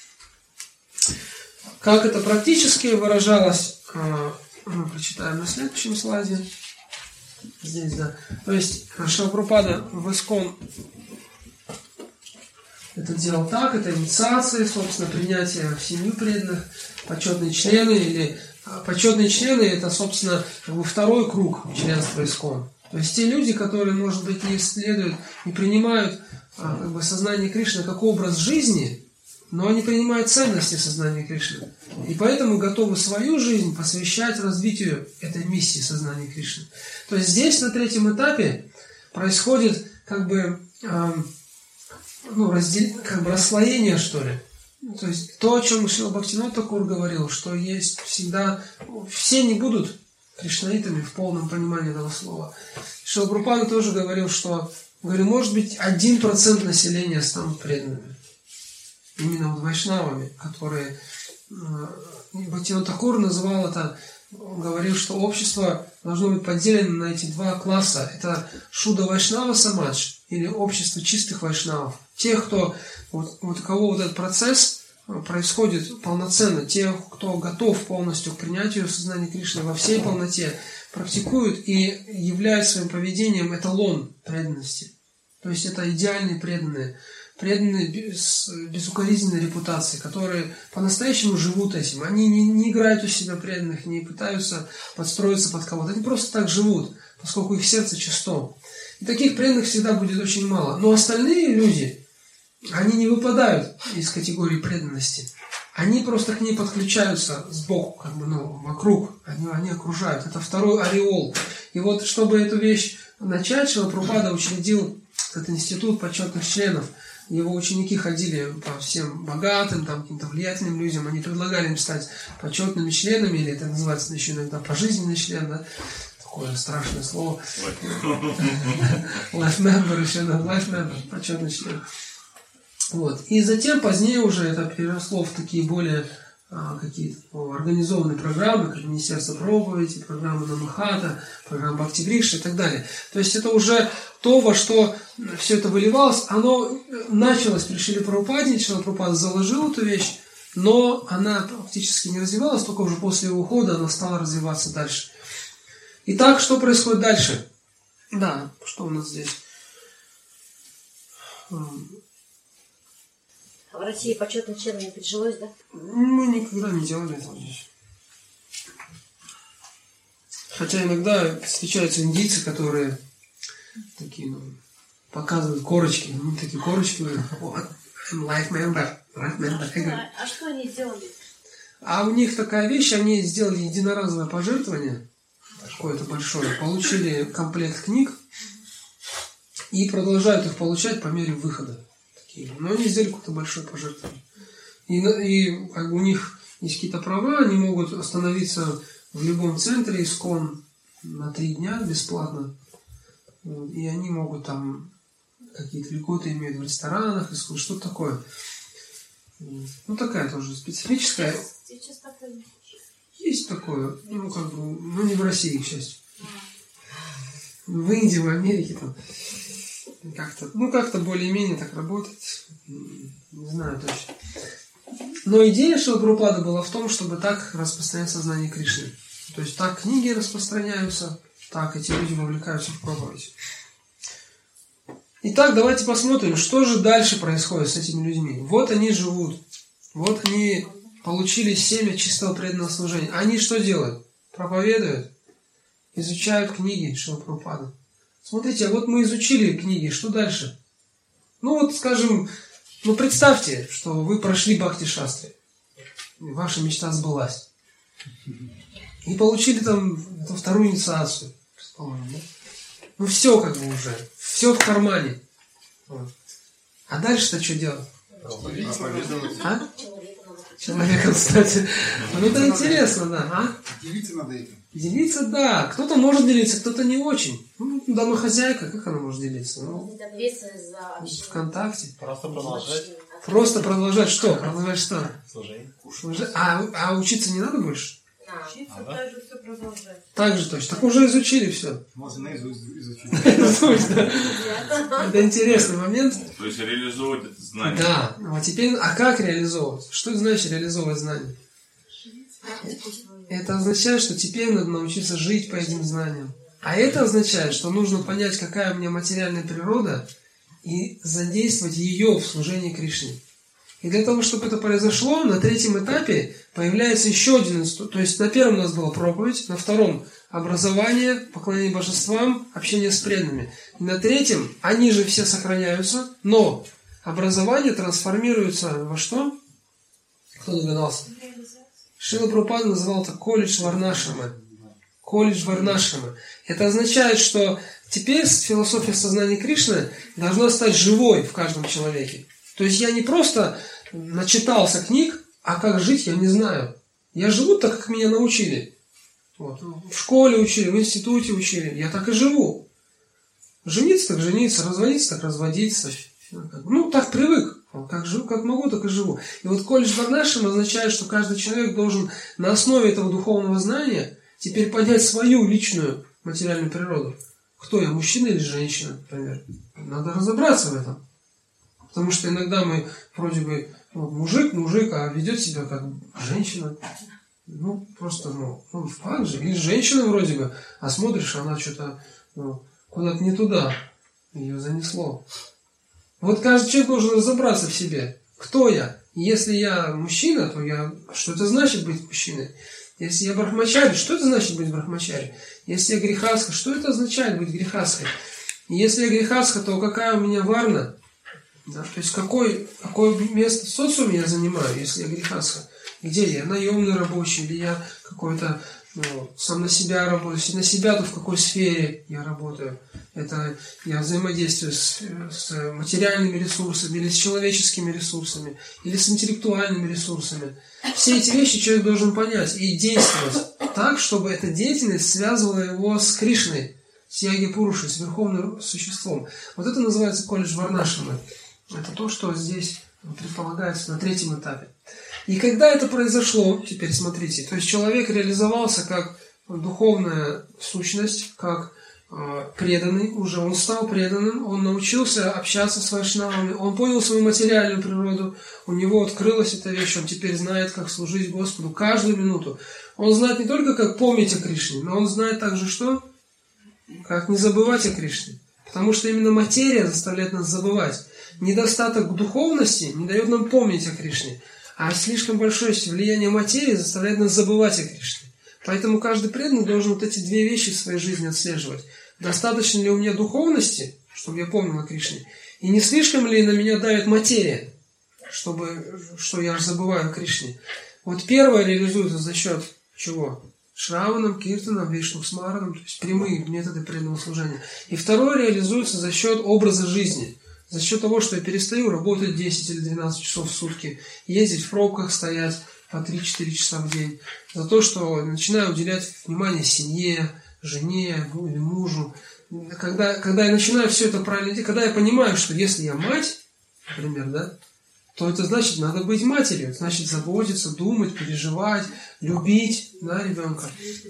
Speaker 1: Как это практически выражалось, мы прочитаем на следующем слайде. Здесь, да. То есть Шрила Прабхупада в Искон это делал так, это инициация, собственно, принятие в семью преданных, почетные члены, или почетные члены это, собственно, как бы второй круг членства Искон. То есть те люди, которые, может быть, не исследуют, не принимают а, как бы, сознание Кришны как образ жизни, но они принимают ценности сознания Кришны. И поэтому готовы свою жизнь посвящать развитию этой миссии сознания Кришны. То есть здесь, на третьем этапе, происходит как бы, э, ну, раздел... как бы расслоение, что ли. То есть то, о чем Шрила Бхактивинода Тхакур говорил, что есть всегда... Все не будут кришнаитами в полном понимании этого слова. Шрила Прабхупада тоже говорил, что, говорю, может быть, один процент населения станут преданными. Именно вот вайшнавами, которые... Бхактивинода Тхакур называл это, он говорил, что общество должно быть поделено на эти два класса. Это Шуда Вайшнава Самадж, или общество чистых вайшнавов. Тех, кто, вот, вот у кого вот этот процесс происходит полноценно, те, кто готов полностью к принятию сознания Кришны во всей полноте, практикуют и являют своим поведением эталон преданности. То есть это идеальные преданные, преданные с безукоризненной репутацией, которые по-настоящему живут этим. Они не, не играют у себя преданных, не пытаются подстроиться под кого-то. Они просто так живут, поскольку их сердце чисто. И таких преданных всегда будет очень мало. Но остальные люди, они не выпадают из категории преданности. Они просто к ней подключаются сбоку, как бы, ну, вокруг. Они, они окружают. Это второй ореол. И вот, чтобы эту вещь начать, Шрила Прабхупада учредил этот институт почетных членов. Его ученики ходили по всем богатым, там, каким-то влиятельным людям. Они предлагали им стать почетными членами, или это называется еще иногда пожизненный член, да? Такое страшное слово. Life member, еще, да, life member, почетный член. Вот. И затем, позднее уже это переросло в такие более а, какие-то ну, организованные программы, как Министерство проповеди, программы Намахата, программа Бхакти Врикша и так далее. То есть это уже то, во что все это выливалось. Оно началось при Шриле Прабхупаде, Шрила Прабхупада заложил эту вещь, но она практически не развивалась, только уже после его ухода она стала развиваться дальше. Итак, что происходит дальше? Да, что у нас здесь?
Speaker 5: В России почетным членом не прижилось, да?
Speaker 1: Мы никогда не делали этого здесь. Хотя иногда встречаются индийцы, которые такие, ну, показывают корочки. Ну, такие корочки, вот, I'm life member, life member.
Speaker 5: А, а что они сделали?
Speaker 1: А у них такая вещь, они сделали единоразовое пожертвование, какое-то большое, получили комплект книг и продолжают их получать по мере выхода. Но они сделали какое-то большое пожертвование. И, и как бы у них есть какие-то права, они могут остановиться в любом центре Искон на три дня бесплатно. И они могут там какие-то льготы иметь в ресторанах, Искон, что-то такое. Ну, такая тоже специфическая.
Speaker 5: Сейчас такое.
Speaker 1: Есть такое, ну, как бы, ну, не в России, к счастью. В Индии, в Америке там. Как-то, ну, как-то более-менее так работает. Не знаю точно. Но идея Шрилы Прабхупады была в том, чтобы так распространять сознание Кришны. То есть так книги распространяются, так эти люди вовлекаются в проповедь. Итак, давайте посмотрим, что же дальше происходит с этими людьми. Вот они живут. Вот они получили семя чистого преданного служения. Они что делают? Проповедуют, изучают книги Шрилы Прабхупады. Смотрите, а вот мы изучили книги, что дальше? Ну вот, скажем, ну представьте, что вы прошли Бхакти-шастри, ваша мечта сбылась. И получили там эту вторую инициацию. Да? Ну все как бы уже, все в кармане. Вот. А дальше-то что делать? А? Человеком, кстати. Ну это интересно, да. А?
Speaker 7: Делиться надо этим.
Speaker 1: Делиться, да. Кто-то может делиться, кто-то не очень. Ну, домохозяйка, как она может делиться? Ну,
Speaker 5: Ответственность за общение.
Speaker 1: ВКонтакте.
Speaker 8: Просто продолжать.
Speaker 1: Просто продолжать что? Продолжать что?
Speaker 8: Служение.
Speaker 1: Служи- А, а учиться не надо больше?
Speaker 5: Да.
Speaker 9: Учиться,
Speaker 8: А, да?
Speaker 9: так же все продолжать.
Speaker 1: Так же точно. Так уже изучили все.
Speaker 7: Можно наизусть изучить.
Speaker 1: Это интересный момент.
Speaker 6: То есть реализовывать это знание.
Speaker 1: Да. А теперь, а как реализовывать? Что это значит реализовывать знания? Это означает, что теперь надо научиться жить по этим знаниям. А это означает, что нужно понять, какая у меня материальная природа, и задействовать ее в служении Кришне. И для того, чтобы это произошло, на третьем этапе появляется еще один инструмент. То есть на первом у нас была проповедь, на втором – образование, поклонение божествам, общение с преданными. И на третьем они же все сохраняются, но образование трансформируется во что? Кто догадался? Шрила Прабхупада называл это колледж Варнашрамы. Колледж Варнашрамы. Это означает, что теперь философия сознания Кришны должна стать живой в каждом человеке. То есть я не просто начитался книг, а как жить я не знаю. Я живу так, как меня научили. Вот. В школе учили, в институте учили. Я так и живу. Жениться так жениться, разводиться так разводиться. Ну, так привык. Как живу, как могу, так и живу. И вот колледж Варнашрама означает, что каждый человек должен на основе этого духовного знания теперь понять свою личную материальную природу. Кто я, мужчина или женщина, например. Надо разобраться в этом. Потому что иногда мы вроде бы ну, мужик, мужик, а ведет себя как женщина. Ну, просто, ну, ну факт же. Или женщина вроде бы, а смотришь, она что-то ну, куда-то не туда. Ее занесло. Вот каждый человек должен разобраться в себе. Кто я? И если я мужчина, то я... Что это значит быть мужчиной? Если я брахмачари, что это значит быть брахмачари? Если я грехастха, что это означает быть грехастхой? И если я грехастха, то какая у меня варна? Да? То есть какое, какое место в социуме я занимаю, если я грехастха? Где я? Наемный рабочий, или я какой-то ну, сам на себя работаю? Если на себя, то в какой сфере я работаю? Это я взаимодействую с, с материальными ресурсами, или с человеческими ресурсами, или с интеллектуальными ресурсами. Все эти вещи человек должен понять и действовать так, чтобы эта деятельность связывала его с Кришной, с Яги Пурушей, с Верховным Существом. Вот это называется колледж Варнашрамы. Это то, что здесь предполагается на третьем этапе. И когда это произошло, теперь смотрите, то есть человек реализовался как духовная сущность, как э, преданный уже, он стал преданным, он научился общаться с вайшнавами, он понял свою материальную природу, у него открылась эта вещь, он теперь знает, как служить Господу каждую минуту. Он знает не только, как помнить о Кришне, но он знает также что? Как не забывать о Кришне. Потому что именно материя заставляет нас забывать. Недостаток духовности не дает нам помнить о Кришне. А слишком большое влияние материи заставляет нас забывать о Кришне. Поэтому каждый преданный должен вот эти две вещи в своей жизни отслеживать. Достаточно ли у меня духовности, чтобы я помнил о Кришне? И не слишком ли на меня давит материя, чтобы, что я забываю о Кришне? Вот первое реализуется за счет чего? Шраванам, Киртанам, Вишну-смаранам, то есть прямые методы преданного служения. И второе реализуется за счет образа жизни. За счет того, что я перестаю работать десять или двенадцать часов в сутки, ездить в пробках, стоять по три-четыре часа в день. За то, что начинаю уделять внимание семье, жене ну, или мужу. Когда, когда я начинаю все это правильно делать, когда я понимаю, что если я мать, например, да, то это значит, надо быть матерью. Значит, заботиться, думать, переживать, любить да, ребенка.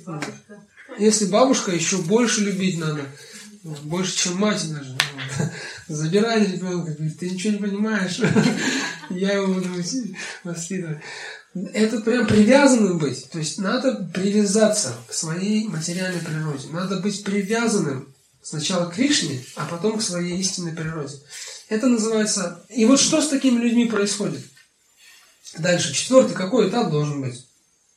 Speaker 1: Если бабушка, еще больше любить надо. Больше, чем мать даже. Забирай ребенка, говорит, ты ничего не понимаешь. Я его буду воспитывать. Это прям привязанным быть. То есть надо привязаться к своей материальной природе. Надо быть привязанным сначала к Кришне, а потом к своей истинной природе. Это называется... И вот что с такими людьми происходит? Дальше. Четвертый. Какой этап должен быть?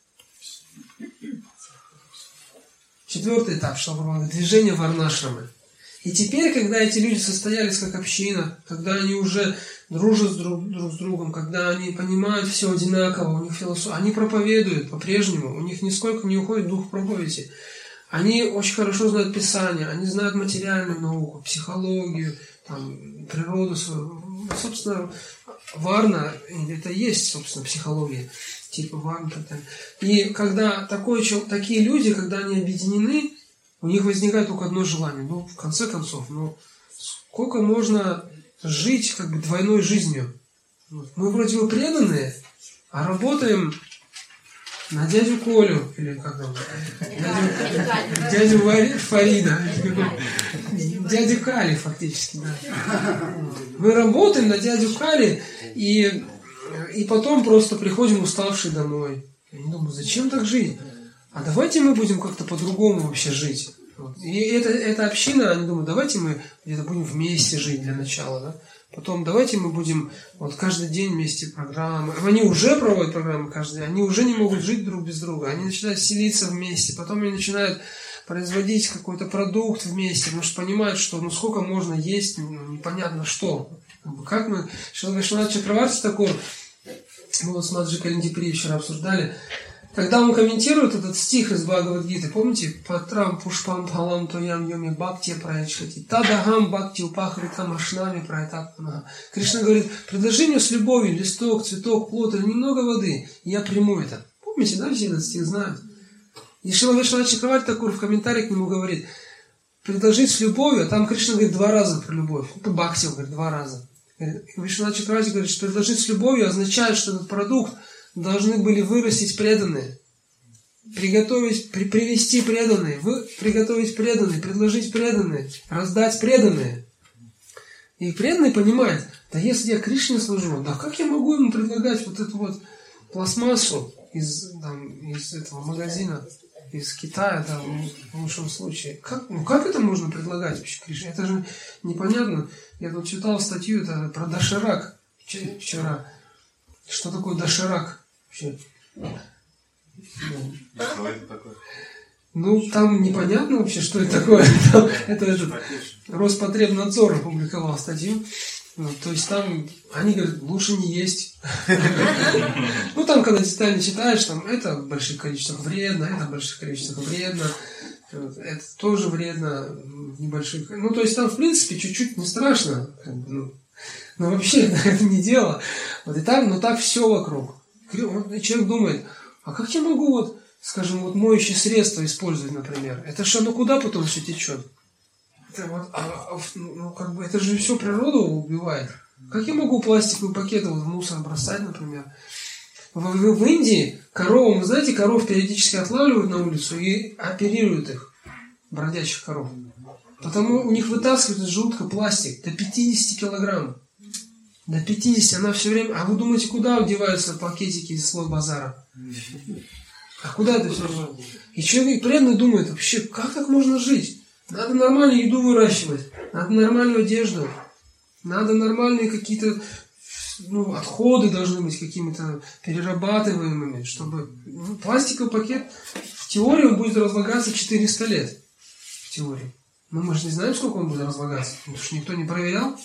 Speaker 1: Четвертый этап. Что движение Варнашрамы. И теперь, когда эти люди состоялись как община, когда они уже дружат друг, друг с другом, когда они понимают все одинаково, у них философия, они проповедуют по-прежнему, у них нисколько не уходит дух проповеди. Они очень хорошо знают Писание, они знают материальную науку, психологию, там, природу свою. Собственно, варна, это и есть, собственно, психология, типа варна. И когда такой, такие люди, когда они объединены, у них возникает только одно желание. Ну, в конце концов, ну, сколько можно жить как бы двойной жизнью? Мы вроде бы преданные, а работаем на дядю Колю, или как там, дядю, дядю Вари, Фарида, дядю Кали фактически, да. Мы работаем на дядю Кали, и, и потом просто приходим уставшие домой. Я не думаю, зачем так жить? А давайте мы будем как-то по-другому вообще жить. Вот. И эта, эта община, они думают, давайте мы где-то будем вместе жить для начала, да? Потом давайте мы будем вот каждый день вместе программы. Они уже проводят программы каждый день, они уже не могут жить друг без друга. Они начинают селиться вместе, потом они начинают производить какой-то продукт вместе, потому что понимают, что ну сколько можно есть, ну, непонятно что. Как мы... Шилавишванат Чакраварти такой, мы вот с Маджи Калиндипри вчера обсуждали, когда он комментирует этот стих из Бхагавад-гиты, помните? Патрам пушпам палам тоям йоми бхакти праячхати тадахам бхакти упахритам ашнами праятапана. Кришна говорит, предложи мне с любовью листок, цветок, плод или немного воды, и я приму это. Помните, да, все этот стих знают? И Шилавишванат Чакраварти Такур в комментарии к нему говорит, предложить с любовью, а там Кришна говорит два раза про любовь. Это Бхакти, он говорит, два раза. Вишванат Чакраварти говорит, что предложить с любовью означает, что этот продукт должны были вырастить преданные, приготовить, при, привести преданные, вы, приготовить преданные, предложить преданные, раздать преданные. И преданный понимает, да если я Кришне служу, да как я могу ему предлагать вот эту вот пластмассу из, там, из этого магазина, из Китая, да, в лучшем случае. Как, ну как это можно предлагать вообще Кришне? Это же непонятно. Я тут читал статью это про доширак вчера. Что такое доширак? Вообще. Ну, там непонятно вообще, что это такое. Там, это этот Роспотребнадзор опубликовал статью. Ну, то есть там они говорят, лучше не есть. Ну, там, когда детально читаешь, там это в больших количествах вредно, это в больших количествах вредно, это тоже вредно в небольших. Ну, то есть там, в принципе, чуть-чуть не страшно. Ну, но вообще это не дело. Вот и так, но так все вокруг. Человек думает, а как я могу вот, скажем, вот моющее средство использовать, например? Это же оно куда потом все течет? Это, вот, а, а, ну, как бы, это же все природу убивает. Как я могу пластиковые пакеты вот в мусор бросать, например? В, в, в Индии коровам, вы знаете, коров периодически отлавливают на улицу и оперируют их, бродячих коров. Потому у них вытаскивают из желудка пластик до пятьдесят килограмм. До пятидесяти, она все время... А вы думаете, куда одеваются пакетики из слой базара? А куда это все? И человек преданный думает, вообще, как так можно жить? Надо нормальную еду выращивать, надо нормальную одежду, надо нормальные какие-то ну, отходы должны быть какими-то перерабатываемыми, чтобы... Ну, пластиковый пакет в теории он будет разлагаться четыреста лет. В теории. Но мы же не знаем, сколько он будет разлагаться, потому что никто не проверял.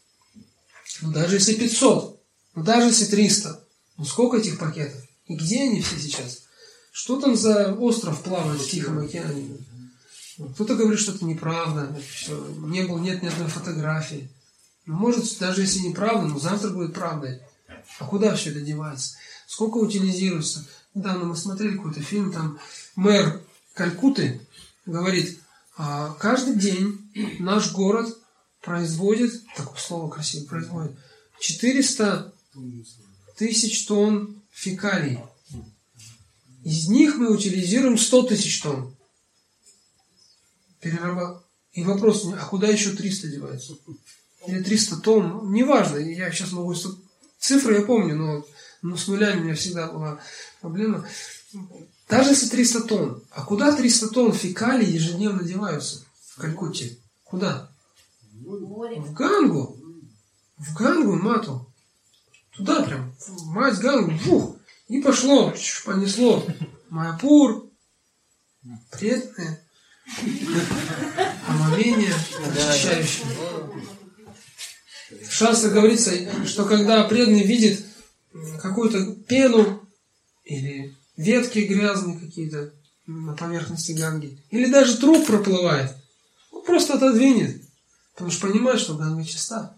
Speaker 1: Ну, даже если пятьсот, ну, даже если триста, ну, сколько этих пакетов? И где они все сейчас? Что там за остров плавает в Тихом океане? Кто-то говорит, что это неправда, это все, не было, нет ни одной фотографии. Ну, может, даже если неправда, но завтра будет правдой. А куда все это девается? Сколько утилизируется? Недавно мы смотрели какой-то фильм, там мэр Калькутты говорит, а каждый день наш город производит, такое слово красивое, производит четыреста тысяч тонн фекалий. Из них мы утилизируем сто тысяч тонн. Перераба... И вопрос, а куда еще триста девается? Или триста тонн? Неважно, я сейчас могу... Цифры я помню, но, но с нулями у меня всегда была проблема. Даже если триста тонн. А куда триста тонн фекалий ежедневно деваются в Калькутте? Куда? В Гангу. В Гангу, мату. Туда прям. В мать Гангу. Фух. И пошло. Понесло. Майяпур. Преданные. Омовение. Очищающее. В Шастре говорится, что когда преданный видит какую-то пену или ветки грязные какие-то на поверхности Ганги, или даже труп проплывает, он просто отодвинет. Потому что понимает, что Ганга чиста.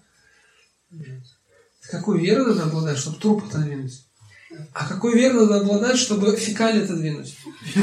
Speaker 1: Какой верой надо обладать, чтобы труп отодвинуть? А какой верой надо обладать, чтобы фекалии отодвинуть?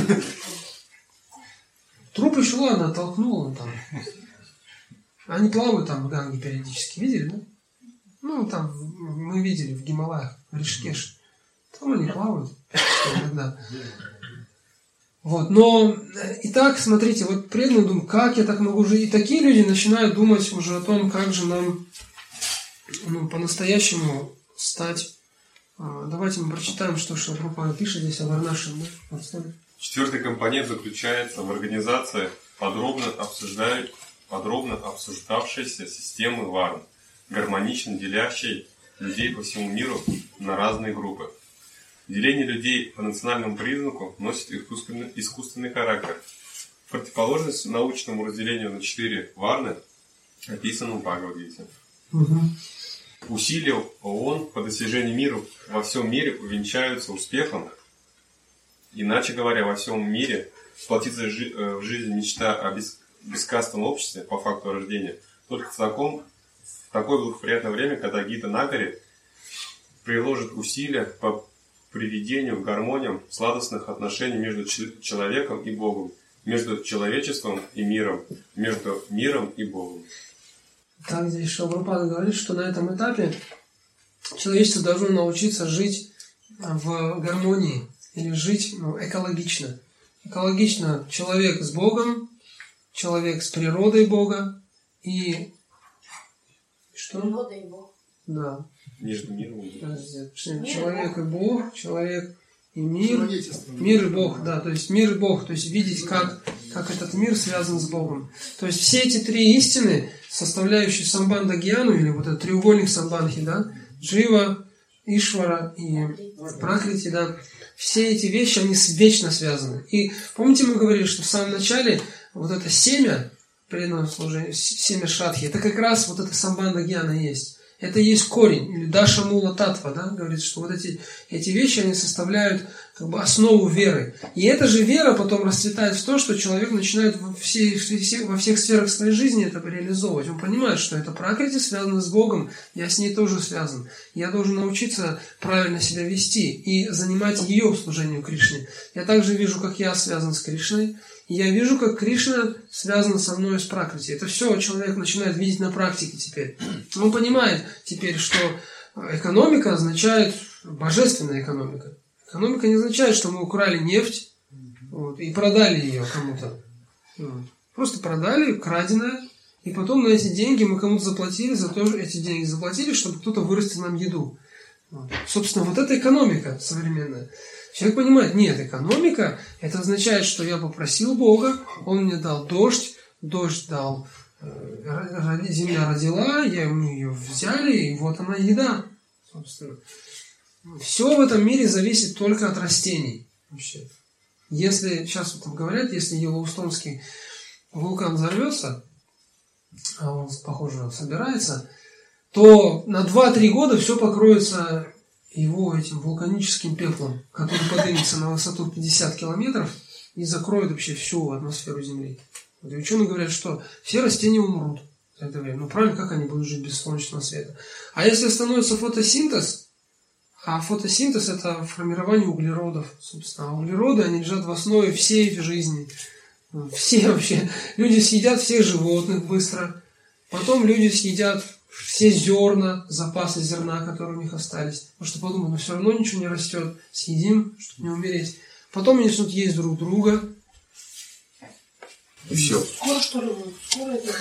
Speaker 1: Труп еще ладно, оттолкнул он там. Они плавают там в Ганге периодически. Видели, да? Ну, там мы видели в Гималаях, в Ришикеше. Там они плавают иногда. Вот, но и так, смотрите, вот преданно думаю, как я так могу жить? И такие люди начинают думать уже о том, как же нам ну, по-настоящему стать. Давайте мы прочитаем, что Шила Прабхупада пишет здесь о Варнашраме.
Speaker 2: Четвертый компонент заключается в организации подробно, обсуждающей, подробно обсуждавшейся системы Варн, гармонично делящей людей по всему миру на разные группы. Деление людей по национальному признаку носит искусственный, искусственный характер. В противоположность научному разделению на четыре варны, описанному в Бхагавад-гите.
Speaker 1: Угу.
Speaker 2: Усилия ООН по достижению мира во всем мире увенчаются успехом. Иначе говоря, во всем мире сплотиться в жизни мечта о бес, бескастном обществе по факту рождения только в, таком, в такое благоприятное время, когда Гита Нагари приложит усилия по приведению в гармонию сладостных отношений между человеком и Богом, между человечеством и миром, между миром и Богом.
Speaker 1: Так здесь Шрила Прабхупада говорит, что на этом этапе человечество должно научиться жить в гармонии или жить ну, экологично. Экологично человек с Богом, человек с природой Бога и что?
Speaker 5: Природа и Бог.
Speaker 1: Да.
Speaker 2: Между миром и Богом.
Speaker 1: Человек и Бог, человек и мир. Мир и Бог, да, то есть мир и Бог, то есть видеть, как, как этот мир связан с Богом. То есть все эти три истины, составляющие самбанда гьяну, или вот этот треугольник самбандхи, да, Джива, Ишвара и Пракрити, да, все эти вещи, они вечно связаны. И помните, мы говорили, что в самом начале вот это семя преданного служения, семя Шрадхи, это как раз вот это самбанда гьяна есть. Это есть корень, или Даша Мула Татва, да, говорит, что вот эти, эти вещи, они составляют как бы основу веры. И эта же вера потом расцветает в то, что человек начинает во, все, все, во всех сферах своей жизни это реализовывать. Он понимает, что это пракрити связано с Богом, я с ней тоже связан. Я должен научиться правильно себя вести и занимать ее служением Кришне. Я также вижу, как я связан с Кришной, и я вижу, как Кришна связана со мной с пракрити. Это все человек начинает видеть на практике теперь. Он понимает теперь, что экономика означает божественная экономика. Экономика не означает, что мы украли нефть вот, и продали ее кому-то. Вот. Просто продали краденое, и потом на эти деньги мы кому-то заплатили, за то, что эти деньги заплатили, чтобы кто-то вырастил нам еду. Вот. Собственно, вот это экономика современная. Человек понимает, нет, экономика, это означает, что я попросил Бога, Он мне дал дождь, дождь дал, э, земля родила, я мы ее взяли, и вот она еда, собственно. Все в этом мире зависит только от растений. Вообще. Если, сейчас вот говорят, если Йеллоустонский вулкан взорвется, а он, похоже, собирается, то на два-три года все покроется его этим вулканическим пеплом, который поднимется на высоту пятьдесят километров и закроет вообще всю атмосферу Земли. И ученые говорят, что все растения умрут за это время. Ну правильно, как они будут жить без солнечного света? А если остановится фотосинтез, а фотосинтез – это формирование углеродов, собственно. А углероды, они лежат в основе всей жизни. Все вообще. Люди съедят всех животных быстро. Потом люди съедят все зерна, запасы зерна, которые у них остались. Потому что подумают, ну все равно ничего не растет. Съедим, чтобы не умереть. Потом они начнут есть друг друга.
Speaker 2: И все.
Speaker 5: Скоро что ли? Скоро это...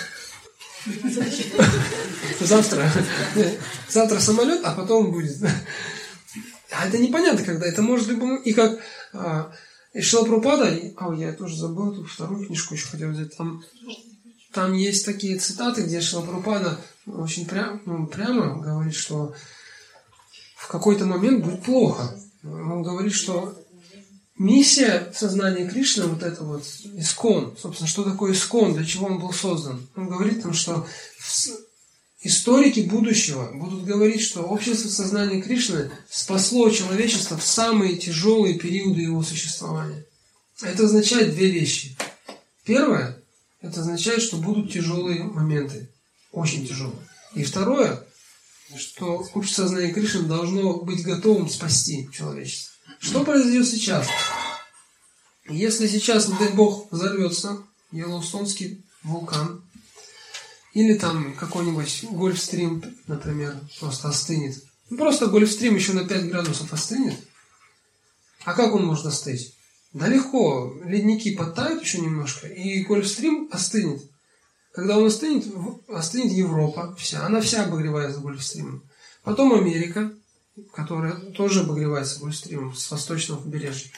Speaker 1: Завтра. Завтра самолет, а потом будет. А это непонятно, когда. Это может любому... И как а, и Шрила Прабхупада... А, я тоже забыл, тут вторую книжку еще хотел взять. Там, там есть такие цитаты, где Шрила Прабхупада очень прям, ну, прямо говорит, что в какой-то момент будет плохо. Он говорит, что миссия сознания Кришны, вот это вот искон, собственно, что такое искон, для чего он был создан. Он говорит там, что историки будущего будут говорить, что общество сознания Кришны спасло человечество в самые тяжелые периоды его существования. Это означает две вещи. Первое, это означает, что будут тяжелые моменты, очень тяжелые. И второе, что общество сознания Кришны должно быть готовым спасти человечество. Что произойдет сейчас? Если сейчас, не дай Бог, взорвется Йеллоустонский вулкан, или там какой-нибудь Гольфстрим, например, просто остынет. Ну, просто Гольфстрим еще на пять градусов остынет. А как он может остыть? Да легко. Ледники подтают еще немножко, и Гольфстрим остынет. Когда он остынет, остынет Европа вся. Она вся обогревается Гольфстримом. Потом Америка, которая тоже обогревается Гольфстримом с восточного побережья.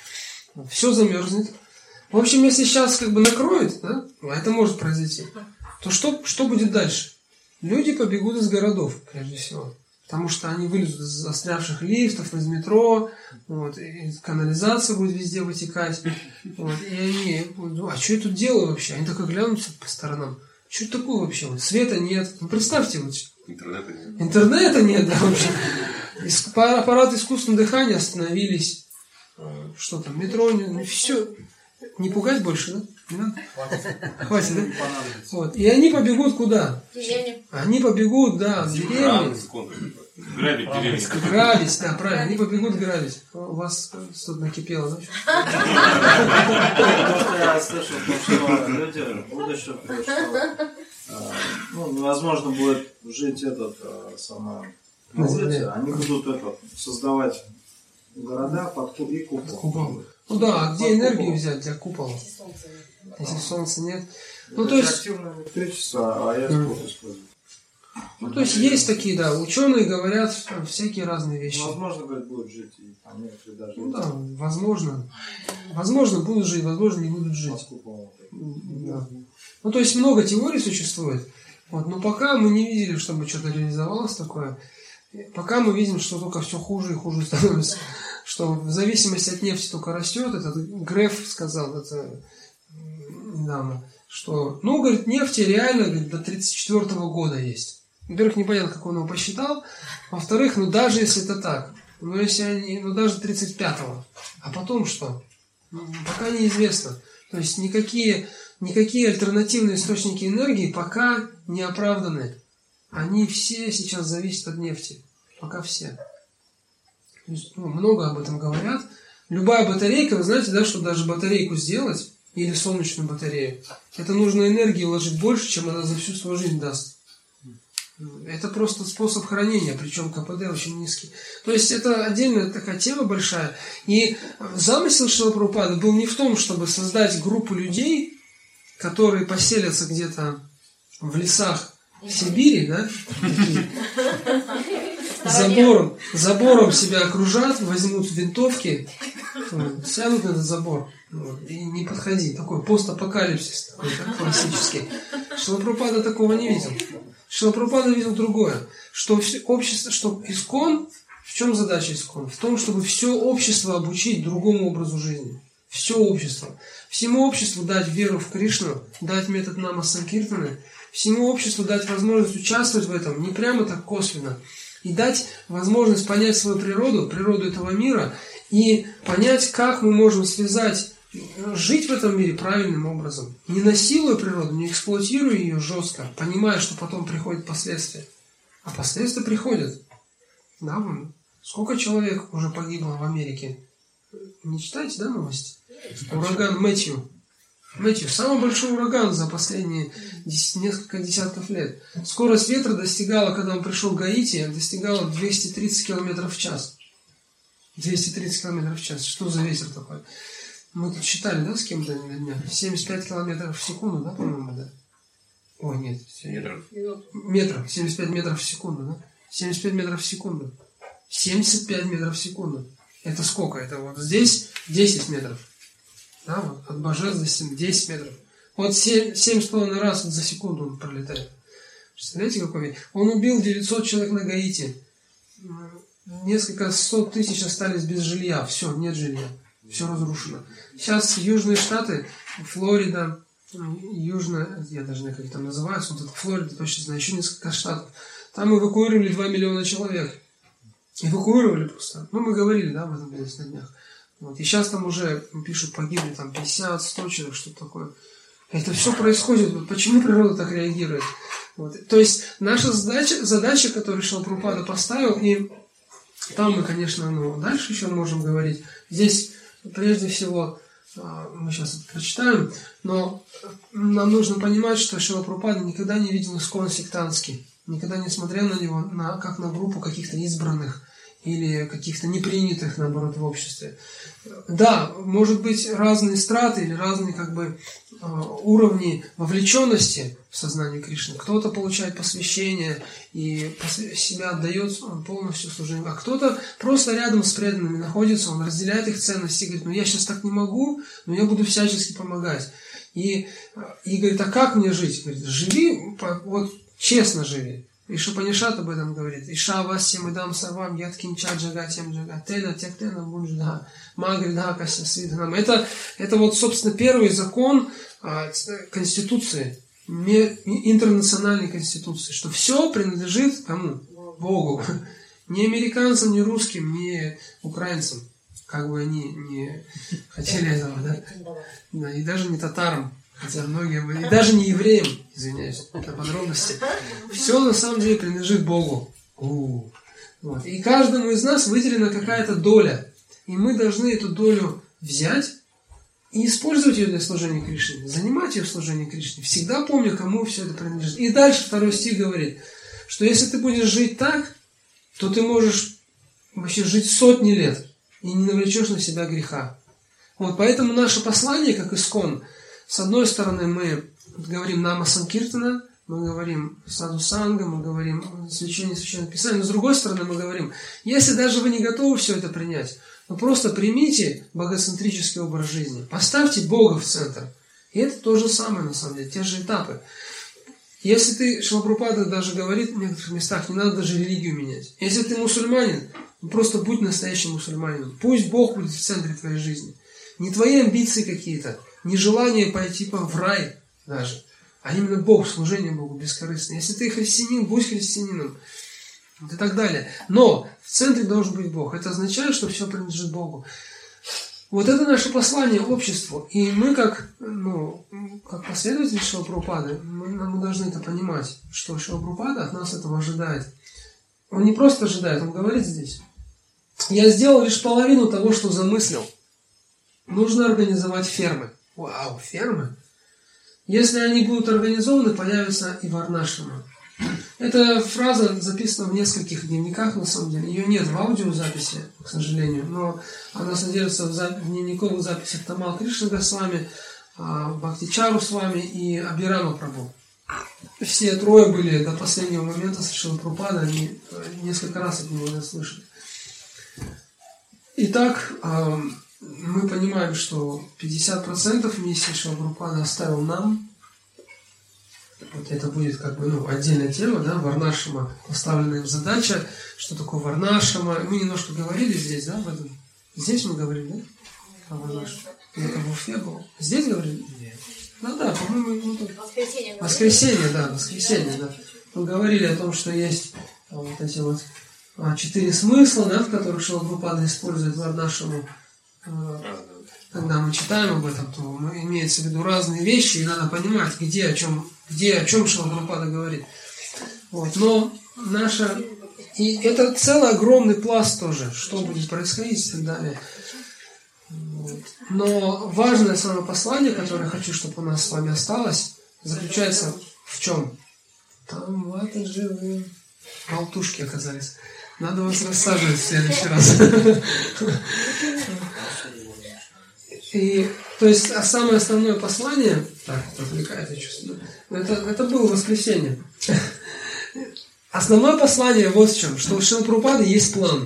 Speaker 1: Все замерзнет. В общем, если сейчас как бы накроет, да, а это может произойти, то что, что будет дальше? Люди побегут из городов, прежде всего. Потому что они вылезут из застрявших лифтов, из метро, вот, и канализация будет везде вытекать. Вот, и они будут, а что я тут делаю вообще? Они так и глянутся по сторонам. Что это такое вообще? Вот, света нет. Ну, представьте, вот.
Speaker 2: Интернета нет.
Speaker 1: Интернета нет, да, вообще. Аппараты искусственного дыхания остановились. Что там, метро, не, все. Не пугать больше, да? Не надо? Хватит, да? Вот. И они побегут куда?
Speaker 4: Деревня.
Speaker 1: Они побегут, да, в деревню.
Speaker 6: Грабить деревню.
Speaker 1: Грабить, да, правильно. Они побегут грабить. У вас что-то накипело, да?
Speaker 8: Просто я слышал, что люди в будущем, что ну, невозможно будет жить этот самое на улице, они будут этот, создавать города под куб и купол.
Speaker 1: Купол. Ну да, а где энергию взять для купола? Если солнца нет. Ну то есть...
Speaker 8: Активное электричество, а я спорт использую.
Speaker 1: Ну, то есть есть такие, да, ученые говорят всякие разные вещи.
Speaker 8: Возможно, говорит, будут жить и там некоторые даже.
Speaker 1: Ну да, возможно. Возможно, будут жить, возможно, не будут жить. Да. Ну, то есть много теорий существует. Вот, но пока мы не видели, чтобы что-то реализовалось такое. Пока мы видим, что только все хуже и хуже становится. Что в зависимости от нефти только растет. Этот Греф сказал это недавно. Что, ну, говорит, нефти реально говорит, до тридцать четвёртого года есть. Во-первых, непонятно, как он его посчитал. Во-вторых, ну даже если это так, ну если они, ну даже тридцать пятого. А потом что? Ну, пока неизвестно. То есть никакие, никакие альтернативные источники энергии пока не оправданы. Они все сейчас зависят от нефти. Пока все. То есть, ну, много об этом говорят. Любая батарейка, вы знаете, да, чтобы даже батарейку сделать, или солнечную батарею, это нужно энергии вложить больше, чем она за всю свою жизнь даст. Это просто способ хранения, причем КПД очень низкий. То есть это отдельная такая тема большая. И замысел Шрила Прабхупады был не в том, чтобы создать группу людей, которые поселятся где-то в лесах в Сибири, да, забором, забором себя окружат, возьмут винтовки, сядут на этот забор. Вот, и не подходи. Такой постапокалипсис такой, так, классический. Шрила Прабхупада такого не видел. Шрила Прабхупада видел другое. Что общество, что ИСККОН, в чем задача ИСККОН? В том, чтобы все общество обучить другому образу жизни. Все общество. Всему обществу дать веру в Кришну, дать метод Нама Санкиртаны, всему обществу дать возможность участвовать в этом, не прямо так косвенно, и дать возможность понять свою природу, природу этого мира, и понять, как мы можем связать, жить в этом мире правильным образом. Не насилуя природу, не эксплуатируя ее жестко, понимая, что потом приходят последствия. А последствия приходят. Да, вон. Сколько человек уже погибло в Америке? Не читаете, да, новости? Ураган Мэтью. Мэтью, самый большой ураган за последние несколько десятков лет. Скорость ветра достигала, когда он пришел в Гаити, достигала двести тридцать километров в час. двести тридцать километров в час. Что за ветер такой? Мы тут считали, да, с кем-то на днях? семьдесят пять километров в секунду, да, по-моему, да? Ой, нет.
Speaker 2: Метров.
Speaker 1: Метров. семьдесят пять метров в секунду, да? семьдесят пять метров в секунду. семьдесят пять метров в секунду. Это сколько? Это вот здесь десять метров. Да, вот от Божес до стены десять метров. Вот семь с половиной раз за секунду он пролетает. Представляете, какой вид? Он убил девятьсот человек на Гаити. Несколько сот тысяч остались без жилья. Все, нет жилья. Все разрушено. Сейчас южные штаты, Флорида, южная, я даже не знаю, как их там называются, вот это Флорида, точно знаю, еще несколько штатов. Там эвакуировали два миллиона человек. Эвакуировали просто. Ну, мы говорили, да, об этом на днях. Вот. И сейчас там уже пишут, погибли там пятьдесят сто человек, что-то такое. Это все происходит. Вот почему природа так реагирует? Вот. То есть наша задача, задача, которую Шрила Прабхупада поставил, и там мы, конечно, ну, дальше еще можем говорить. Здесь, прежде всего, мы сейчас это прочитаем, но нам нужно понимать, что Шрила Прабхупада никогда не видел ИСККОН сектантский, никогда не смотрел на него на, как на группу каких-то избранных или каких-то непринятых, наоборот, в обществе. Да, может быть, разные страты или разные как бы уровни вовлеченности в сознании Кришны. Кто-то получает посвящение и себя отдает полностью служению, а кто-то просто рядом с преданными находится, он разделяет их ценности и говорит, ну я сейчас так не могу, но я буду всячески помогать. И, и говорит, а как мне жить? Говорит, живи, вот честно живи. И Шупанишат об этом говорит. Иша васьям идам сарвам яткинча джагатьям джагатена тектена бунжда магридха касясидханам. Это, это вот, собственно, первый закон а, Конституции, интернациональной Конституции, что все принадлежит кому? Богу. Не американцам, не русским, не украинцам. Как бы они не хотели этого, да? Да, и даже не татарам. Хотя многие, и даже не евреям, извиняюсь, это подробности. Все на самом деле принадлежит Богу. У-у-у. Вот. И каждому из нас выделена какая-то доля. И мы должны эту долю взять и использовать ее для служения Кришне. Занимать ее в служении Кришне. Всегда помню, кому все это принадлежит. И дальше второй стих говорит, что если ты будешь жить так, то ты можешь вообще жить сотни лет и не навлечешь на себя греха. Вот, поэтому наше послание, как Искон, с одной стороны, мы говорим Нама Санкиртана, мы говорим Саду Санга, мы говорим священие Священного Писания, но с другой стороны мы говорим, если даже вы не готовы все это принять, то просто примите богоцентрический образ жизни, поставьте Бога в центр. И это то же самое, на самом деле, те же этапы. Если ты, Шрила Прабхупада даже говорит в некоторых местах, не надо даже религию менять. Если ты мусульманин, просто будь настоящим мусульманином. Пусть Бог будет в центре твоей жизни. Не твои амбиции какие-то, не желание пойти в рай даже, а именно Бог, служение Богу бескорыстное. Если ты христианин, будь христианином и так далее. Но в центре должен быть Бог. Это означает, что все принадлежит Богу. Вот это наше послание обществу. И мы, как, ну, как последователи Шрила Прабхупады, мы, мы должны это понимать, что Шрила Прабхупада от нас этого ожидает. Он не просто ожидает, он говорит здесь. Я сделал лишь половину того, что замыслил. Нужно организовать фермы. Вау, фермы? Если они будут организованы, появится и варнашрама. Эта фраза записана в нескольких дневниках, на самом деле. Ее нет в аудиозаписи, к сожалению, но она содержится в, зап... в дневниковых записях Тамал Кришна Госвами, Бхактичару с вами и Абирама Прабху. Все трое были до последнего момента с Шрилой Прабхупадой, они несколько раз от него это слышали. Итак, мы понимаем, что пятьдесят процентов миссии Шрила Прабхупады оставил нам. Вот это будет как бы ну, отдельная тема, да, варнашрама, поставленная им задача, что такое варнашрама. Мы немножко говорили здесь, да, об этом. Здесь мы говорили, да? О варнашраме. Это в Уфе было. Здесь говорили? Нет. Ну да, по-моему, ну, тут... Воскресенье. Воскресенье, да, воскресенье, да. Мы говорили о том, что есть вот эти вот четыре смысла, да, в которых Шрила Прабхупада использует варнашраму. Когда мы читаем об этом, то имеется в виду разные вещи, и надо понимать, где о чем, где о чем Шрила Прабхупада говорит. Вот. Но наша... И это целый огромный пласт тоже, что будет происходить и так далее. Вот. Но важное самое послание, которое я хочу, чтобы у нас с вами осталось, заключается в чем? Там вот живые болтушки оказались. Надо вас рассаживать в следующий раз. И, то есть, а самое основное послание, так, отвлекает, я чувствую, это, это было воскресенье. Основное послание вот в чем, что у Шрилы Прабхупады есть план.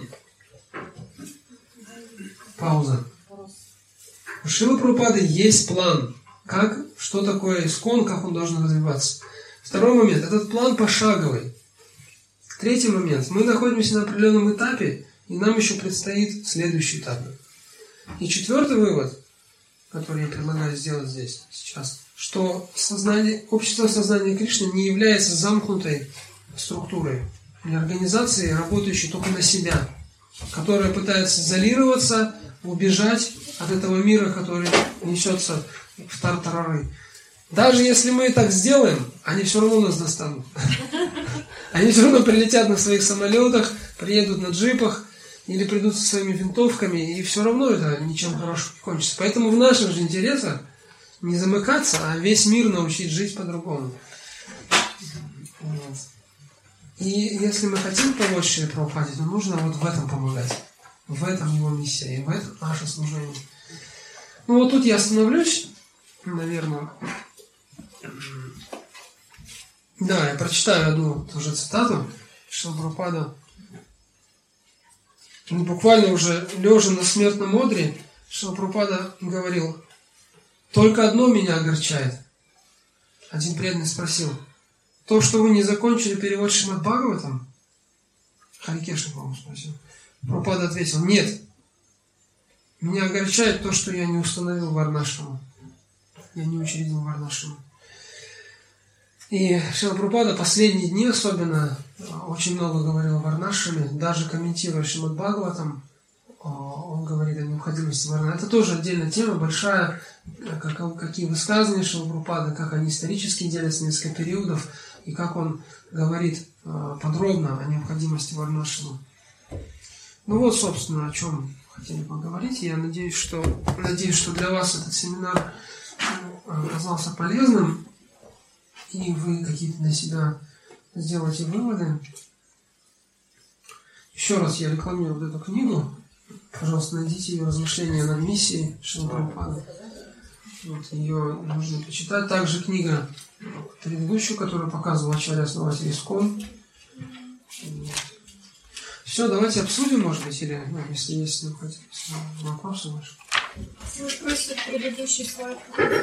Speaker 1: Пауза. У Шрилы Прабхупады есть план, как, что такое Искон, как он должен развиваться. Второй момент, этот план пошаговый. Третий момент, мы находимся на определенном этапе, и нам еще предстоит следующий этап. И четвертый вывод, который я предлагаю сделать здесь, сейчас, что сознание, общество сознания Кришны не является замкнутой структурой или организацией, работающей только на себя, которая пытается изолироваться, убежать от этого мира, который несется в тартарары. Даже если мы так сделаем, они все равно нас достанут. Они все равно прилетят на своих самолетах, приедут на джипах, или придут со своими винтовками, и все равно это ничем хорошим не кончится. Поэтому в наших же интересах не замыкаться, а весь мир научить жить по-другому. Вот. И если мы хотим помочь Шриле Прабхупаде, то нужно вот в этом помогать. В этом его миссия, и в этом наше служение. Ну вот тут я остановлюсь, наверное. Да, я прочитаю одну тоже цитату Шрила Прабхупада. Буквально уже лежа на смертном одре, Шрила Прабхупада говорил: «Только одно меня огорчает». Один преданный спросил: «То, что вы не закончили перевод Шримад Бхагаватам?» Харикешна, по-моему, спросил. Прабхупада ответил: «Нет. Меня огорчает то, что я не установил варнашраму. Я не учредил варнашраму». И Шрила Прабхупада последние дни особенно очень много говорил о варнашраме, даже комментируя Шримад Бхагаватам, он говорит о необходимости варнашрамы. Это тоже отдельная тема, большая, как, какие высказывания Шрила Прабхупады, как они исторически делятся на несколько периодов, и как он говорит подробно о необходимости варнашрамы. Ну вот, собственно, о чем хотели поговорить. Я надеюсь, что, надеюсь, что для вас этот семинар оказался полезным, и вы какие-то для себя сделаете выводы. Еще раз я рекламирую вот эту книгу. Пожалуйста, найдите ее «Размышления над миссией» Шрилы Прабхупады. Вот, ее нужно почитать. Также книга предыдущую, которую показывал Ачарья-основатель ИСККОН. Все, давайте обсудим, может быть, или ну, если есть вопросы ваши.
Speaker 4: Вопросы предыдущий слайд.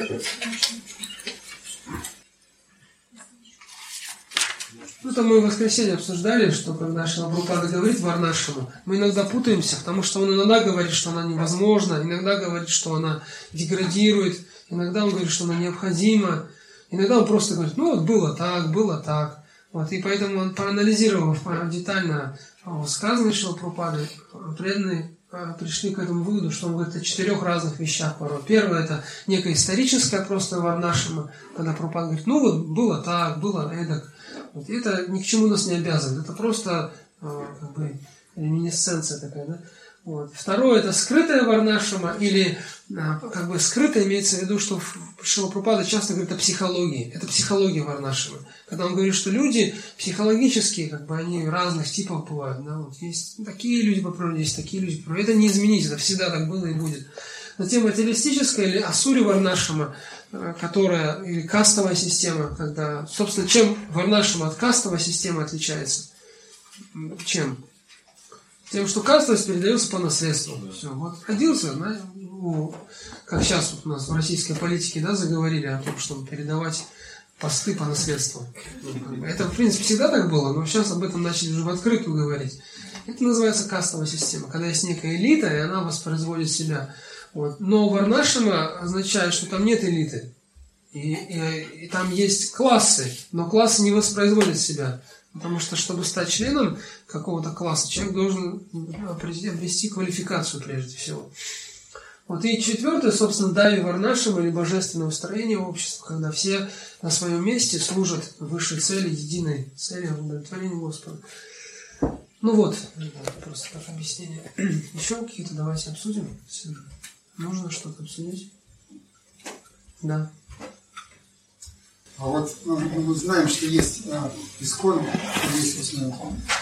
Speaker 1: Ну, это мы в воскресенье обсуждали, что когда Шрила Прабхупада говорит варнашраму, мы иногда путаемся, потому что он иногда говорит, что она невозможна, иногда говорит, что она деградирует, иногда он говорит, что она необходима, иногда он просто говорит: ну вот было так, было так. Вот, и поэтому он, проанализировав детально высказывания Шрилы Прабхупады, преданные пришли к этому выводу, что он говорит о четырех разных вещах порой. Первое – это некая историческая просто варнашрама, когда Прабхупада говорит: ну вот было так, было эдак. Вот, и это ни к чему нас не обязывает. Это просто э, как бы реминисценция такая, да? Вот. Второе – это скрытая варнашрама, или э, как бы скрытая имеется в виду, что Шрила Прабхупада часто говорит о психологии. Это психология варнашрамы. Когда он говорит, что люди психологические, как бы они разных типов бывают. Да? Вот есть такие люди по природе, есть такие люди по природе. Это не изменить, это всегда так было и будет. Затем материалистическая или асури варнашрама, которая, или кастовая система, когда, собственно, чем варнашрама от кастовой системы отличается? Чем? Тем, что кастовость передается по наследству. Все, вот родился, да, ну, как сейчас вот у нас в российской политике, да, заговорили о том, чтобы передавать посты по наследству. Это, в принципе, всегда так было, но сейчас об этом начали уже в открытую говорить. Это называется кастовая система, когда есть некая элита, и она воспроизводит себя. Вот. Но варнашрама означает, что там нет элиты. И, и, и там есть классы, но классы не воспроизводят себя. Потому что, чтобы стать членом какого-то класса, человек должен обрести квалификацию прежде всего. Вот. И четвертое, собственно, дави варнашрама или божественное устроение общества, когда все на своем месте служат высшей цели, единой цели удовлетворения Господа. Ну вот, просто как объяснение. Еще какие-то давайте обсудим. Нужно что-то обсудить? Да.
Speaker 7: А вот ну, мы знаем, что есть а, ИСККОН, есть собственно,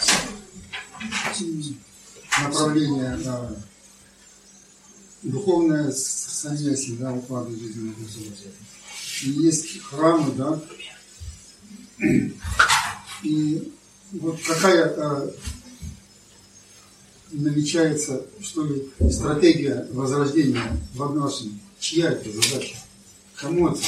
Speaker 7: направление а, духовное саньяси, да, уклады жизненного государства. И есть храмы, да. И вот какая а, намечается, что ли, стратегия возрождения в отношении? Чья это задача? Кому это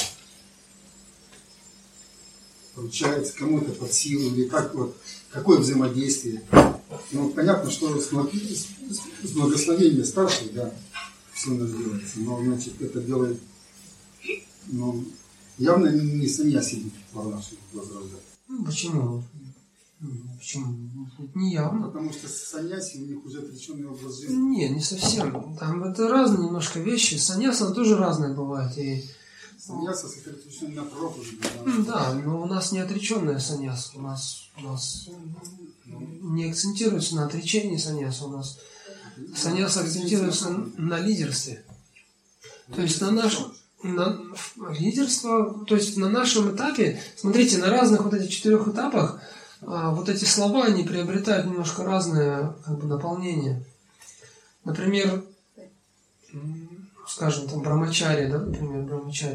Speaker 7: получается, кому это под силу, или как, вот, какое взаимодействие? Ну, понятно, что с, с благословения старших, да, все у нас делается, но, значит, это делает, ну, явно не саньяси варнашрам возрождать.
Speaker 1: Ну, почему? Почему? Не явно.
Speaker 7: Потому что саньяси у них уже отреченный образ жизни.
Speaker 1: Не, не совсем. Там это разные немножко вещи. Саньяса тоже разные бывают. И...
Speaker 7: Саньяса сосредоточен на проповеди.
Speaker 1: Да, но у нас не отреченная саньяса. У нас, у нас не акцентируется на отречении саньяса. У нас саньяса акцентируется на лидерстве. То есть на нашем на лидерство, то есть на нашем этапе, смотрите, на разных вот этих четырех этапах а, вот эти слова, они приобретают немножко разное как бы наполнение. Например, скажем, там, брамачари, да, например, брамачари.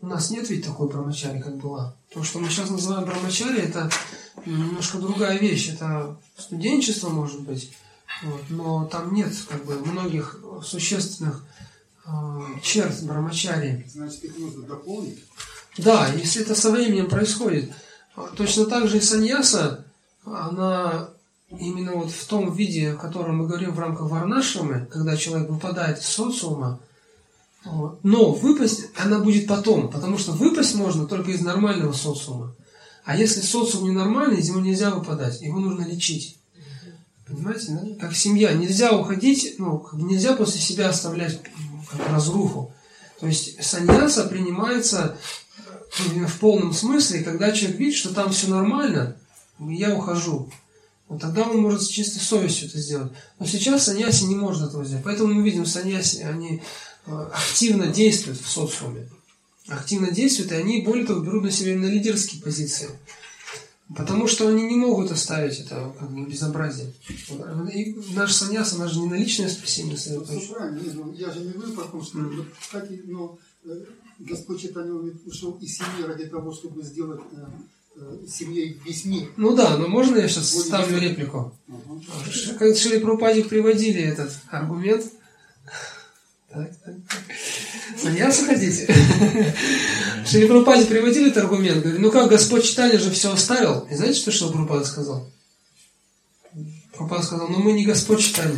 Speaker 1: У нас нет ведь такой брамачари, как была. То, что мы сейчас называем брамачари, это немножко другая вещь. Это студенчество, может быть, вот, но там нет как бы многих существенных э, черт брамачари.
Speaker 7: Значит, их нужно дополнить?
Speaker 1: Да, если это со временем происходит. Точно так же и саньяса, она именно вот в том виде, о котором мы говорим в рамках варнашрамы, когда человек выпадает из социума, вот, но выпасть она будет потом, потому что выпасть можно только из нормального социума. А если социум ненормальный, из него нельзя выпадать, его нужно лечить. Понимаете, да? Как семья. Нельзя уходить, ну, как бы нельзя после себя оставлять как бы разруху. То есть саньяса принимается именно в полном смысле, когда человек видит, что там все нормально, я ухожу. Вот тогда он может с чистой совестью это сделать. Но сейчас саньяси не может этого сделать. Поэтому мы видим, саньяси, они активно действуют в социуме. Активно действуют, и они, более того, берут на себя именно лидерские позиции. Потому что они не могут оставить это как бы безобразие. И наш саньяс, она же не на личное спасение сосредоточена.
Speaker 7: Ну, правильно, я же не говорю про то, что, mm-hmm. кстати, но Господь Чайтанья ушел из семьи ради того, чтобы сделать э, э, семьей весь мир.
Speaker 1: Ну да, но можно я сейчас более ставлю высокий реплику? Uh-huh. Когда Шри Прабхупаде приводили этот аргумент, так, так, так. Саньясу хотите? Шри Прабхупаде приводили этот аргумент, говорит, ну как, Господь Чайтанья же все оставил. И знаете, что Шри Прабхупада сказал? Прабхупада сказал, ну мы не Господь Чайтанья.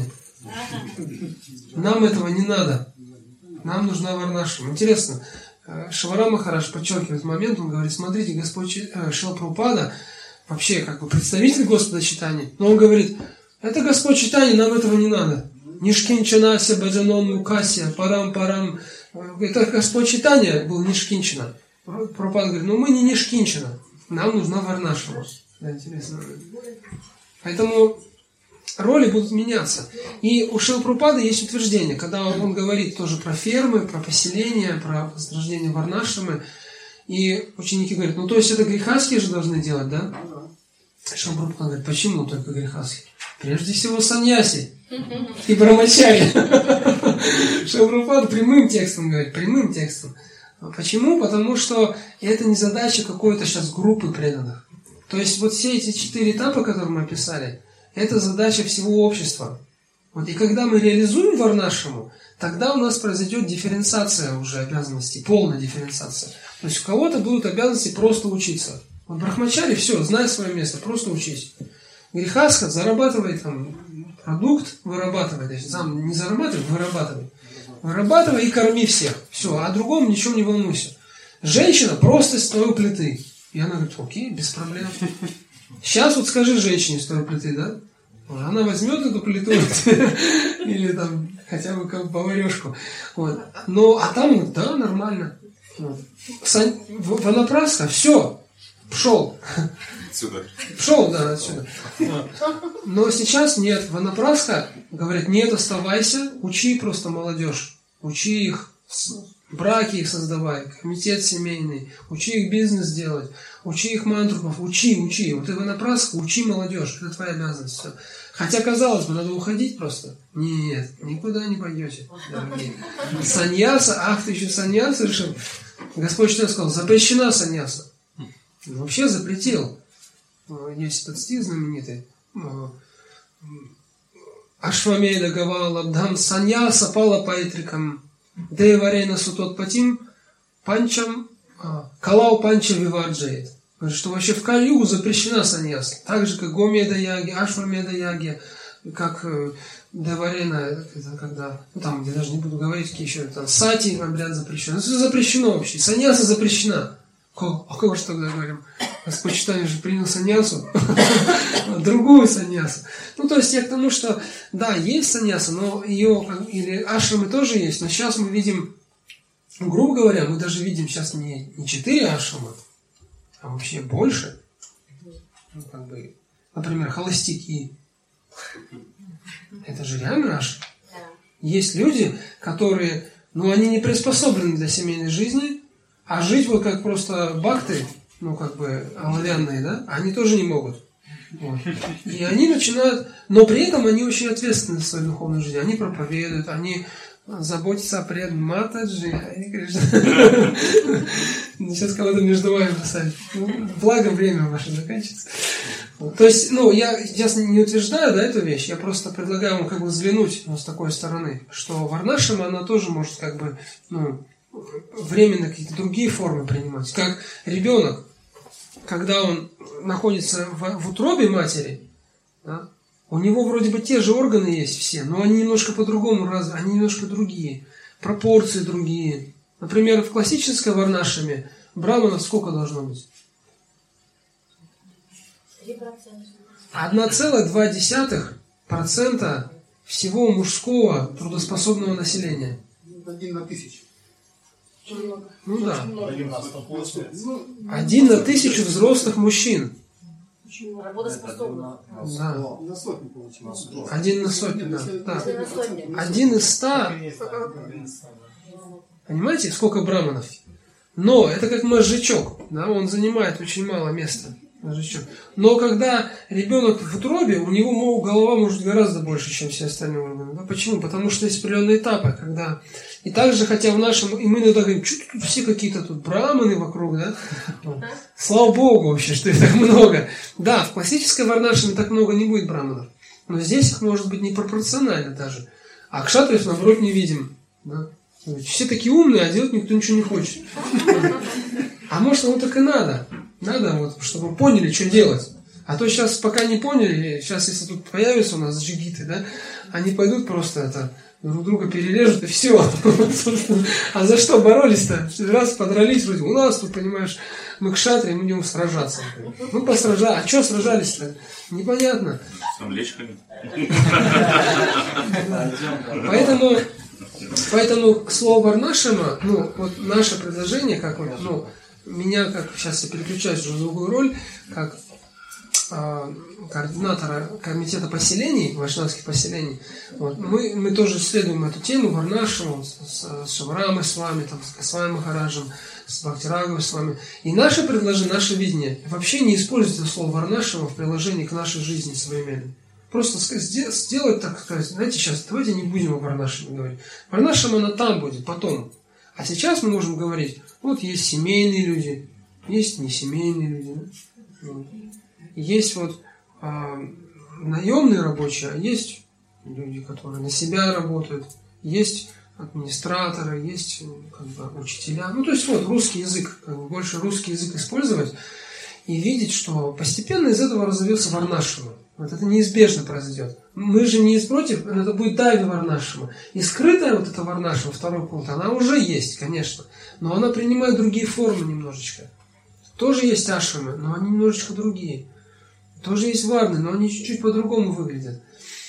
Speaker 1: Нам этого не надо. Нам нужна варнашрама. Интересно, Шивара Махарадж подчеркивает момент, он говорит, смотрите, Господь Шрила Прабхупада, вообще как бы представитель Господа Чайтаньи, но он говорит, это Господь Чайтанья, нам этого не надо. Нишкинчанася баджанон мукасия, парам-парам. Это Господь Чайтанья был Нишкинчана. Прабхупада говорит, ну мы не Нишкинчана, нам нужна варнашрама. Да, интересно. Поэтому роли будут меняться. И у Шрилы Прабхупады есть утверждение, когда он говорит тоже про фермы, про поселения, про возрождение варнашрамы. И ученики говорят, ну то есть это грехастхи же должны делать, да? Шрила Прабхупада говорит, почему только грехастхи? Прежде всего саньяси и брамачари. Шрила Прабхупада прямым текстом говорит, прямым текстом. Почему? Потому что это не задача какой-то сейчас группы преданных. То есть вот все эти четыре этапа, которые мы описали, это задача всего общества. Вот, и когда мы реализуем варнашраму, тогда у нас произойдет дифференциация уже обязанностей, полная дифференциация. То есть у кого-то будут обязанности просто учиться. Вот брахмачари, все, знай свое место, просто учись. Грехастха зарабатывай там продукт, вырабатывай. То есть сам не зарабатывай, вырабатывай. Вырабатывай и корми всех. Все, а о другом ничем не волнуйся. Женщина просто стой у плиты. И она говорит, окей, без проблем. Сейчас вот скажи женщине стой у плиты, да? Она возьмет эту плиту или там хотя бы как поварешку. Вот. Но, а там, да, нормально. Вот. Сан... Ванапрастха, все, пшел.
Speaker 2: Отсюда.
Speaker 1: Пшел, да, отсюда. Вот. Но сейчас нет. Ванапрастха говорят, нет, оставайся, учи просто молодежь. Учи их, браки их создавай, комитет семейный, учи их бизнес делать, учи их мантрупов, учи, учи. Вот и Ванапрастха, учи молодежь, это твоя обязанность. Все. Хотя, казалось бы, надо уходить просто. Нет, никуда не пойдете, дорогие. Саньяса, ах, ты еще саньяса решил. Господь что сказал, запрещена саньяса. Он вообще запретил. Есть этот стих знаменитый. Ашвамеда Гавала Абдхам саньяса пала пайтрикам Деварена Сутот Патим Панчам Калау Панча Виваджает. Что вообще в Кали-югу запрещена саньяса. Так же, как Гомеда Яги, Ашвамеда Яги, как Деварена, когда, ну там, я даже не буду говорить, какие еще, там, Сати обряд запрещен. Это запрещено вообще. Саньяса запрещена. А кого же тогда говорим? Господь Чайтанья же принял саньясу, другую саньясу. Ну, то есть я к тому, что, да, есть саньяса, но ее, или ашрамы тоже есть, но сейчас мы видим, грубо говоря, мы даже видим сейчас не, не четыре ашрама, а вообще больше. Ну, как бы, например, холостяки. Это же реально ашрам. Есть люди, которые, ну, они не приспособлены для семейной жизни, а жить вот как просто бхакты, ну, как бы, оловянные, да, они тоже не могут. Вот. И они начинают, но при этом они очень ответственны за свою духовную жизнь. Они проповедуют, они заботиться о преданном Матаджи. Сейчас кого-то между вами бросать. Благо время ваше заканчивается. То есть, ну, я сейчас не утверждаю, да, эту вещь, я просто предлагаю вам как бы взглянуть, ну, с такой стороны, что варнашама, она тоже может как бы, ну, временно какие-то другие формы принимать. Как ребенок, когда он находится в, в утробе матери, да, у него вроде бы те же органы есть все, но они немножко по-другому развиты, они немножко другие, пропорции другие. Например, в классической варнашаме браманов сколько должно быть? одна целая две десятых процента всего мужского трудоспособного населения.
Speaker 7: Один на тысячу.
Speaker 1: Ну да. Один на тысячу взрослых мужчин.
Speaker 5: Работоспособных.
Speaker 1: Да.
Speaker 7: На сотню получилось.
Speaker 1: Один на сотню, да. да.
Speaker 5: Один на сотню.
Speaker 1: Один из ста. Понимаете, сколько браманов? Но это как мозжечок, да, он занимает очень мало места. Мозжечок. Но когда ребенок в утробе, у него голова может гораздо больше, чем все остальные органы. Да, почему? Потому что есть определенные этапы, когда... И также, хотя в нашем... И мы иногда говорим, что тут все какие-то тут браманы вокруг, да? Слава Богу вообще, что их так много. Да, в классической варнашаме так много не будет браманов. Но здесь их может быть непропорционально даже. А кшатриев, наоборот, не видим. Да? Все такие умные, а делать никто ничего не хочет. А может, оно так и надо. Надо, вот, чтобы поняли, что делать. А то сейчас пока не поняли, сейчас если тут появятся у нас джигиты, да, они пойдут просто это, друг друга перережут и все. А за что боролись-то? Раз подрались, вроде у нас тут, понимаешь, мы кшатри, мы идем сражаться. Ну, посражались. А что сражались-то? Непонятно.
Speaker 6: С навлечками.
Speaker 1: Поэтому, поэтому к слову варнашама, ну, вот наше предложение, как вот, ну, меня, как сейчас я переключаюсь уже в другую роль, как э, координатора комитета поселений, вайшнавских поселений, вот, мы, мы тоже исследуем эту тему варнашаму с, с Шаварамой с вами, там, с Касвами Махараджем, с Бхактираговой с вами. И наше предложение, наше видение, вообще не используйте слово варнашама в приложении к нашей жизни современной. Просто сделать, так сказать, знаете, сейчас давайте не будем о варнашаме говорить. Варнашама она там будет, потом. А сейчас мы можем говорить, вот есть семейные люди, есть несемейные люди, есть вот а, наемные рабочие, а есть люди, которые на себя работают, есть администраторы, есть как бы, учителя. Ну, то есть вот русский язык, как бы, больше русский язык использовать и видеть, что постепенно из этого разовьется варнашама. Вот это неизбежно произойдет. Мы же не против, это будет дайви варнашама. И скрытая вот эта варнашама, второй пункт, она уже есть, конечно. Но она принимает другие формы немножечко. Тоже есть ашрамы, но они немножечко другие. Тоже есть варны, но они чуть-чуть по-другому выглядят.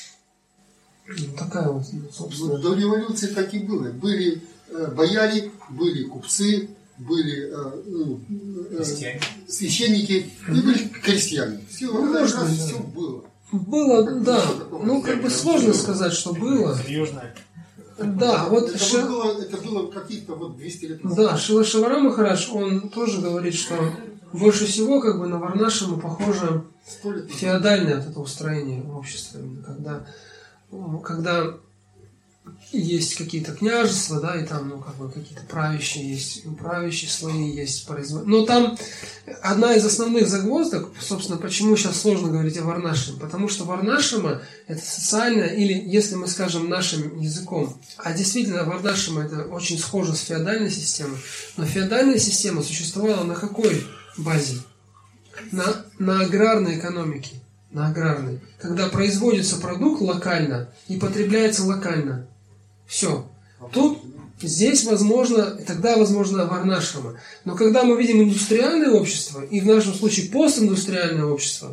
Speaker 1: Такая вот, собственно.
Speaker 7: До революции так и было. Были э, бояре, были купцы, были э, ну, э, священники и были крестьяне. Все,
Speaker 1: ну,
Speaker 7: раз,
Speaker 1: можно,
Speaker 7: все
Speaker 1: да.
Speaker 7: было.
Speaker 1: Было, да. Ну, как бы сложно сказать, что было.
Speaker 9: Южная.
Speaker 1: Да, вот
Speaker 7: это,
Speaker 1: Ш...
Speaker 7: было, это было каких-то вот двести лет назад.
Speaker 1: Да, Шрила Шиварам Махарадж, он тоже говорит, что больше всего как бы на варнашаму похоже феодальное вот это устроение общества, когда, когда есть какие-то княжества, да, и там, ну, как бы какие-то правящие есть, правящие слои есть, производ... но там одна из основных загвоздок, собственно, почему сейчас сложно говорить о варнашаме, потому что варнашама это социальное, или, если мы скажем нашим языком, а действительно варнашама это очень схоже с феодальной системой, но феодальная система существовала на какой базе? На, на аграрной экономике, на аграрной, когда производится продукт локально и потребляется локально. Все. Тут, здесь, возможно, тогда, возможно, варнашама. Но когда мы видим индустриальное общество, и в нашем случае постиндустриальное общество,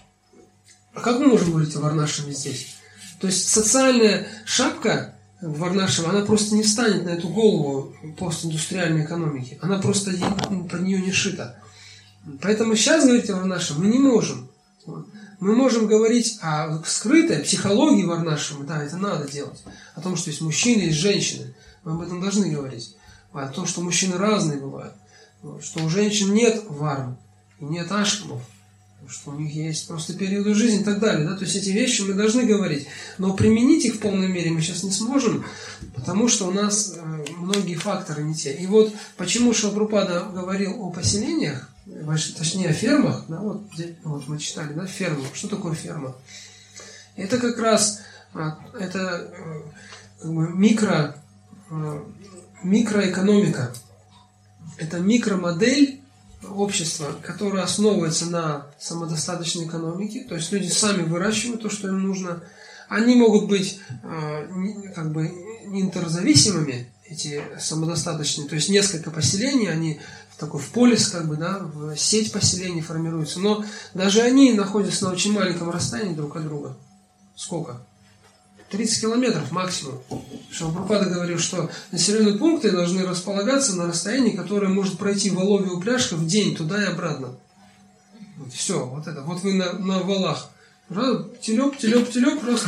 Speaker 1: а как мы можем говорить о варнашаме здесь? То есть социальная шапка варнашама, она просто не встанет на эту голову постиндустриальной экономики. Она просто под нее не шита. Поэтому сейчас говорить о варнашаме мы не можем. Мы можем говорить о скрытой психологии варнашамы, да, это надо делать. О том, что есть мужчины, есть женщины. Мы об этом должны говорить. О том, что мужчины разные бывают. Что у женщин нет варн, и нет ашрамов. что у них есть просто периоды жизни и так далее. Да? То есть эти вещи мы должны говорить. Но применить их в полной мере мы сейчас не сможем, потому что у нас многие факторы не те. И вот почему Шилапрапада говорил о поселениях, точнее о фермах, да, вот, вот мы читали, да, ферма. Что такое ферма? Это как раз это, как бы, микро, микроэкономика. Это микромодель общества, которое основывается на самодостаточной экономике, то есть люди сами выращивают то, что им нужно. Они могут быть э, как бы интерзависимыми, эти самодостаточные, то есть несколько поселений, они в такой в полис, как бы, да, в сеть поселений формируются, но даже они находятся на очень маленьком расстоянии друг от друга. Сколько? тридцать километров максимум. Шилапрапада говорил, что населенные пункты должны располагаться на расстоянии, которое может пройти воловья упряжка в день туда и обратно. Вот, все, вот это. Вот вы на, на валах. Телеп, телеп, телеп, просто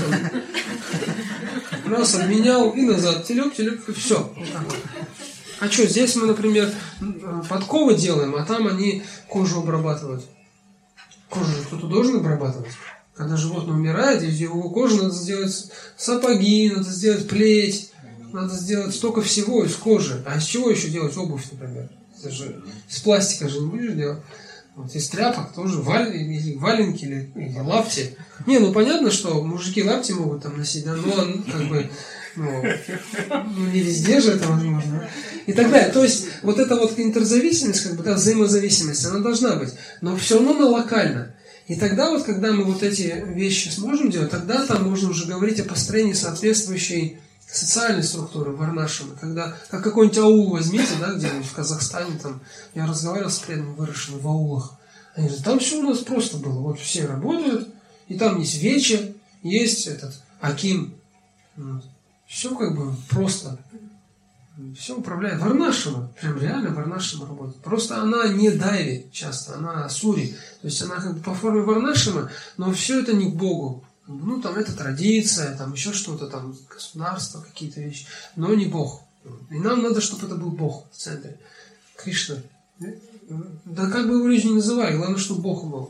Speaker 1: раз обменял и назад. Телеп, телеп, и все. Вот так вот. А что, здесь мы, например, подковы делаем, а там они кожу обрабатывают. Кожу же кто-то должен обрабатывать. Когда животное умирает, из его кожи надо сделать сапоги, надо сделать плеть, надо сделать столько всего из кожи. А из чего еще делать обувь, например? Это же из пластика же не будешь делать. Вот из тряпок тоже валь, или валенки, или, или лапти. Не, ну понятно, что мужики лапти могут там носить, да, но он как бы, ну, ну не везде же это возможно. И так далее. То есть вот эта вот интерзависимость, как бы, да, взаимозависимость, она должна быть, но все равно она локальна. И тогда вот, когда мы вот эти вещи сможем делать, тогда там можно уже говорить о построении соответствующей социальной структуры варнашамы. Когда, как какой-нибудь аул возьмите, да, где-нибудь в Казахстане, там, я разговаривал с преданными, выросшими в аулах, они говорят, там все у нас просто было, вот все работают, и там есть вече, есть этот аким, вот. Все как бы просто. Все управляет. Варнашама, прям реально Варнашама работает. Просто она не дайви часто, она асури. То есть она как бы по форме Варнашама, но все это не к Богу. Ну, там это традиция, там еще что-то, там государство, какие-то вещи, но не Бог. И нам надо, чтобы это был Бог в центре. Кришна. Да как бы его люди не называли, главное, чтобы Бог был.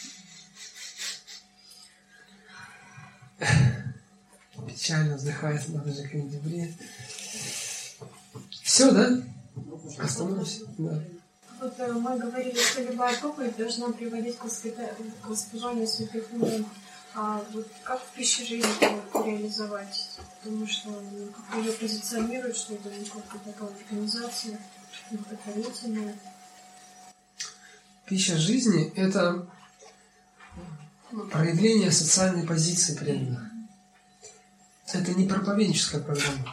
Speaker 1: Печально вздыхает, надо же как дебри. Все, да? Остановимся. Да.
Speaker 9: Вот мы говорили, что любая проповедь должна приводить к воспеванию святых имен. А вот как в пище жизни это реализовать? Потому что как ее позиционируют, что это не какая-то такая организация, благотворительная.
Speaker 1: Пища жизни – это проявление социальной позиции преданных. Это не проповедническая программа.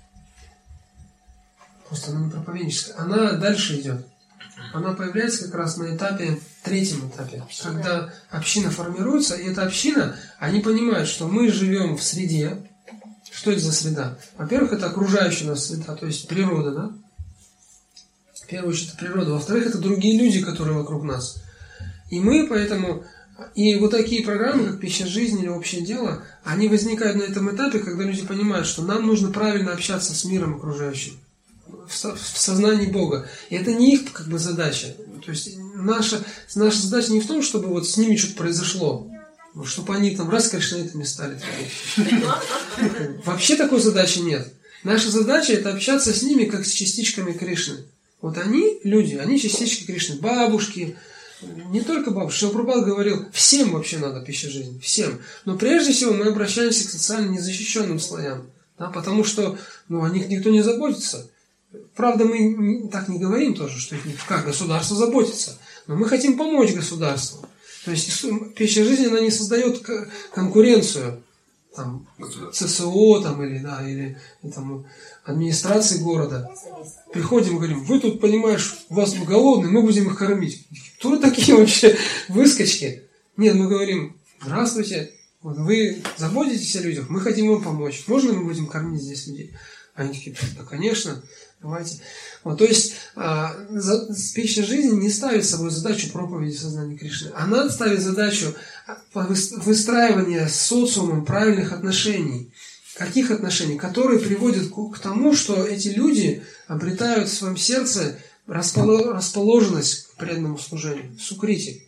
Speaker 1: Просто она не проповедническая. Она дальше идет. Она появляется как раз на этапе, третьем этапе, когда община формируется, и эта община, они понимают, что мы живем в среде. Что это за среда? Во-первых, это окружающая нас среда, то есть природа, да? В первую очередь, это природа. Во-вторых, это другие люди, которые вокруг нас. И мы поэтому... И вот такие программы, как «Пища жизни» или «Общее дело», они возникают на этом этапе, когда люди понимают, что нам нужно правильно общаться с миром окружающим, в сознании Бога. И это не их как бы задача. То есть наша, наша задача не в том, чтобы вот с ними что-то произошло, чтобы они там раз кришнаитами стали. Вообще такой задачи нет. Наша задача – это общаться с ними, как с частичками Кришны. Вот они, люди, они частички Кришны. Бабушки, не только бабушки. Шилапрапада говорил, всем вообще надо пища жизни, всем. Но прежде всего мы обращаемся к социально незащищенным слоям. Да, потому что ну, о них никто не заботится. Правда, мы так не говорим тоже, что их как государство заботится. Но мы хотим помочь государству. То есть пища жизни, она не создает конкуренцию там, ЦСО там, или, да, или там, администрации города. Приходим и говорим, вы тут, понимаешь, у вас голодные, мы будем их кормить. Кто вы такие вообще выскочки? Нет, мы говорим, здравствуйте, вот вы заботитесь о людях, мы хотим вам помочь. Можно мы будем кормить здесь людей? Они такие, да, конечно, давайте. Вот, то есть, а, за, пища жизни не ставит собой задачу проповеди сознания Кришны. Она ставит задачу выстраивания с социумом правильных отношений. Каких отношений? Которые приводят к, к тому, что эти люди обретают в своем сердце расположенность к преданному служению, сукрити.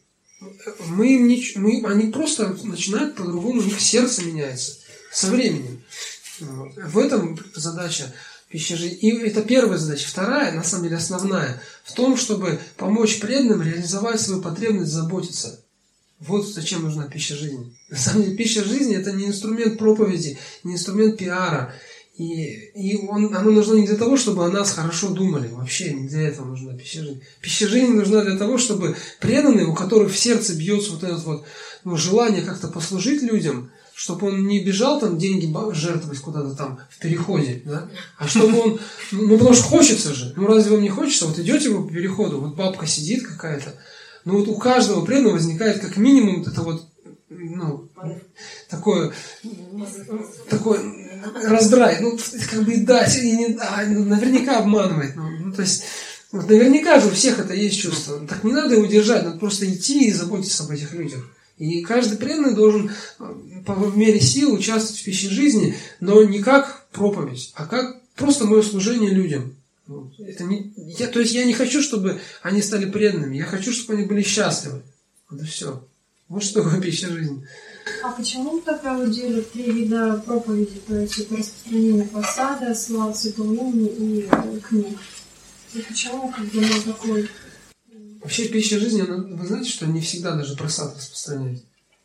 Speaker 1: мы, им не, мы они просто начинают по-другому, у них сердце меняется со временем. В этом задача пищи жизни. И это первая задача. Вторая, на самом деле основная, в том, чтобы помочь преданным реализовать свою потребность заботиться. Вот зачем нужна пища жизни. На самом деле пища жизни – это не инструмент проповеди, не инструмент пиара. И, и он, оно нужно не для того, чтобы о нас хорошо думали. Вообще не для этого нужна пища жизни. Пища жизни нужна для того, чтобы преданные, у которых в сердце бьется вот это вот, ну, желание как-то послужить людям, чтобы он не бежал там деньги жертвовать куда-то там в переходе, да? А чтобы он, ну потому что хочется же, ну разве вам не хочется, вот идете вы по переходу, вот бабка сидит какая-то, ну вот у каждого преданного возникает как минимум вот это вот, ну, такое, такое раздрай, ну как бы и дать, и не, а, наверняка обманывает, ну, ну то есть вот наверняка же у всех это есть чувство, так не надо его держать, надо просто идти и заботиться об этих людях. И каждый преданный должен по мере сил участвовать в пище жизни, но не как проповедь, а как просто мое служение людям. Это не, я, то есть я не хочу, чтобы они стали преданными, я хочу, чтобы они были счастливы. Вот и все. Вот что такое пища жизни.
Speaker 9: А почему тогда вы делили три вида проповеди? То есть это распространение просада, слава святого имени и книг. И почему как бы на такой...
Speaker 1: Вообще пища жизни, она, вы знаете, что не всегда даже просад распространяет.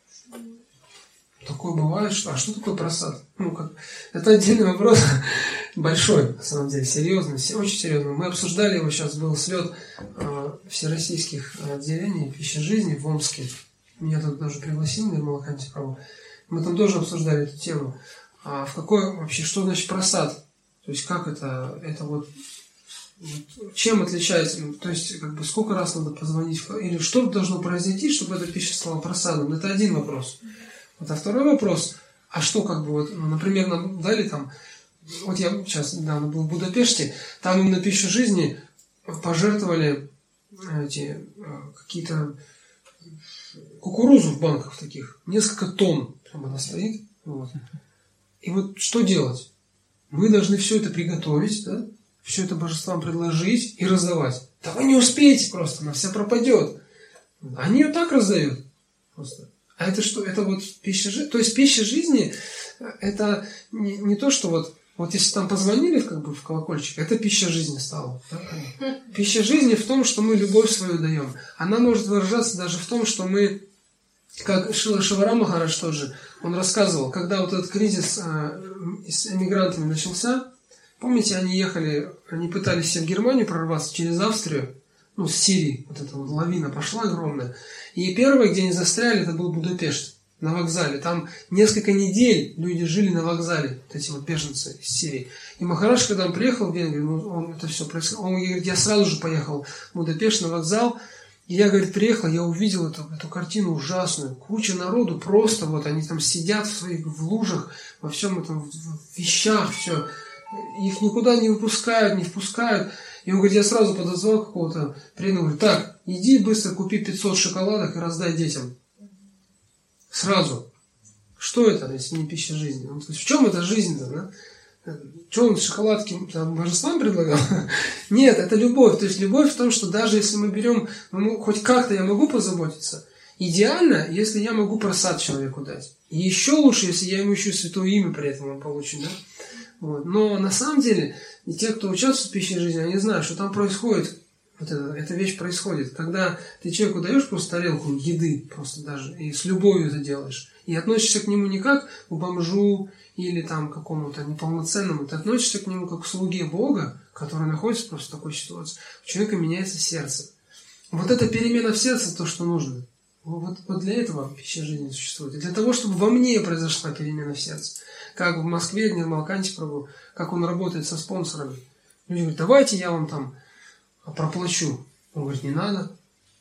Speaker 1: Такое бывает, что... А что такое просад? Ну, как... Это отдельный вопрос, большой, на самом деле, серьезный, очень серьезный. Мы обсуждали его, сейчас был слет э, всероссийских отделений пищи жизни в Омске. Меня тут даже пригласил Нирмала Кантипрабху. Мы там тоже обсуждали эту тему. А в какой вообще, что значит просад? То есть как это, это вот... Чем отличается? То есть, как бы, сколько раз надо позвонить? Или что должно произойти, чтобы эта пища стала просадом? Это один вопрос. Вот, а второй вопрос, а что, как бы, вот, ну, например, нам дали там, вот я сейчас недавно был в Будапеште, там им на пищу жизни пожертвовали эти, какие-то кукурузу в банках таких, несколько тонн, прямо она стоит. Вот. И вот что делать? Мы должны все это приготовить, да? Все это божествам предложить и раздавать. Да вы не успеете просто, она вся пропадет. Они ее так раздают просто. А это что? Это вот пища жизни. То есть пища жизни это не, не то, что вот, вот если там позвонили как бы в колокольчик, это пища жизни стала. Да? Пища жизни в том, что мы любовь свою даем. Она может выражаться даже в том, что мы, как Шрила Шиварам Махарадж тоже, он рассказывал, когда вот этот кризис э, с эмигрантами начался, помните, они ехали, они пытались все в Германию прорваться через Австрию, ну, с Сирии, вот эта вот лавина пошла огромная. И первое, где они застряли, это был Будапешт, на вокзале. Там несколько недель люди жили на вокзале, вот эти вот беженцы из Сирии. И Махарадж, когда он приехал в Венгрию, ну, он это все происходило, он говорит, я сразу же поехал в Будапешт на вокзал, и я, говорит, приехал, я увидел эту, эту картину ужасную. Куча народу просто, вот они там сидят в своих в лужах, во всем этом, в, в вещах, все. Их никуда не выпускают, не впускают. И он говорит, я сразу подозвал какого-то преданного, говорит, так, иди быстро купи пятьсот шоколадок и раздай детям. Сразу. Что это, если не пища жизни? Он, то есть, в чем эта жизнь-то, да? Что он шоколадки там, божествам предлагал? Нет, это любовь. То есть любовь в том, что даже если мы берем, ну, хоть как-то я могу позаботиться, идеально, если я могу просад человеку дать. И еще лучше, если я ему еще святое имя при этом он получит, да? Вот. Но на самом деле, и те, кто участвует в пище жизни, они знают, что там происходит, вот это, эта вещь происходит, когда ты человеку даешь просто тарелку еды, просто даже, и с любовью это делаешь, и относишься к нему не как к бомжу или там какому-то неполноценному, ты относишься к нему как к слуге Бога, который находится просто в такой ситуации. У человека меняется сердце. Вот эта перемена в сердце то, что нужно. Вот, вот для этого пища жизни существует. И для того, чтобы во мне произошла перемена в сердце. Как в Москве Нирмал Кантипрабху, как он работает со спонсорами. Люди говорят, давайте я вам там проплачу. Он говорит, не надо.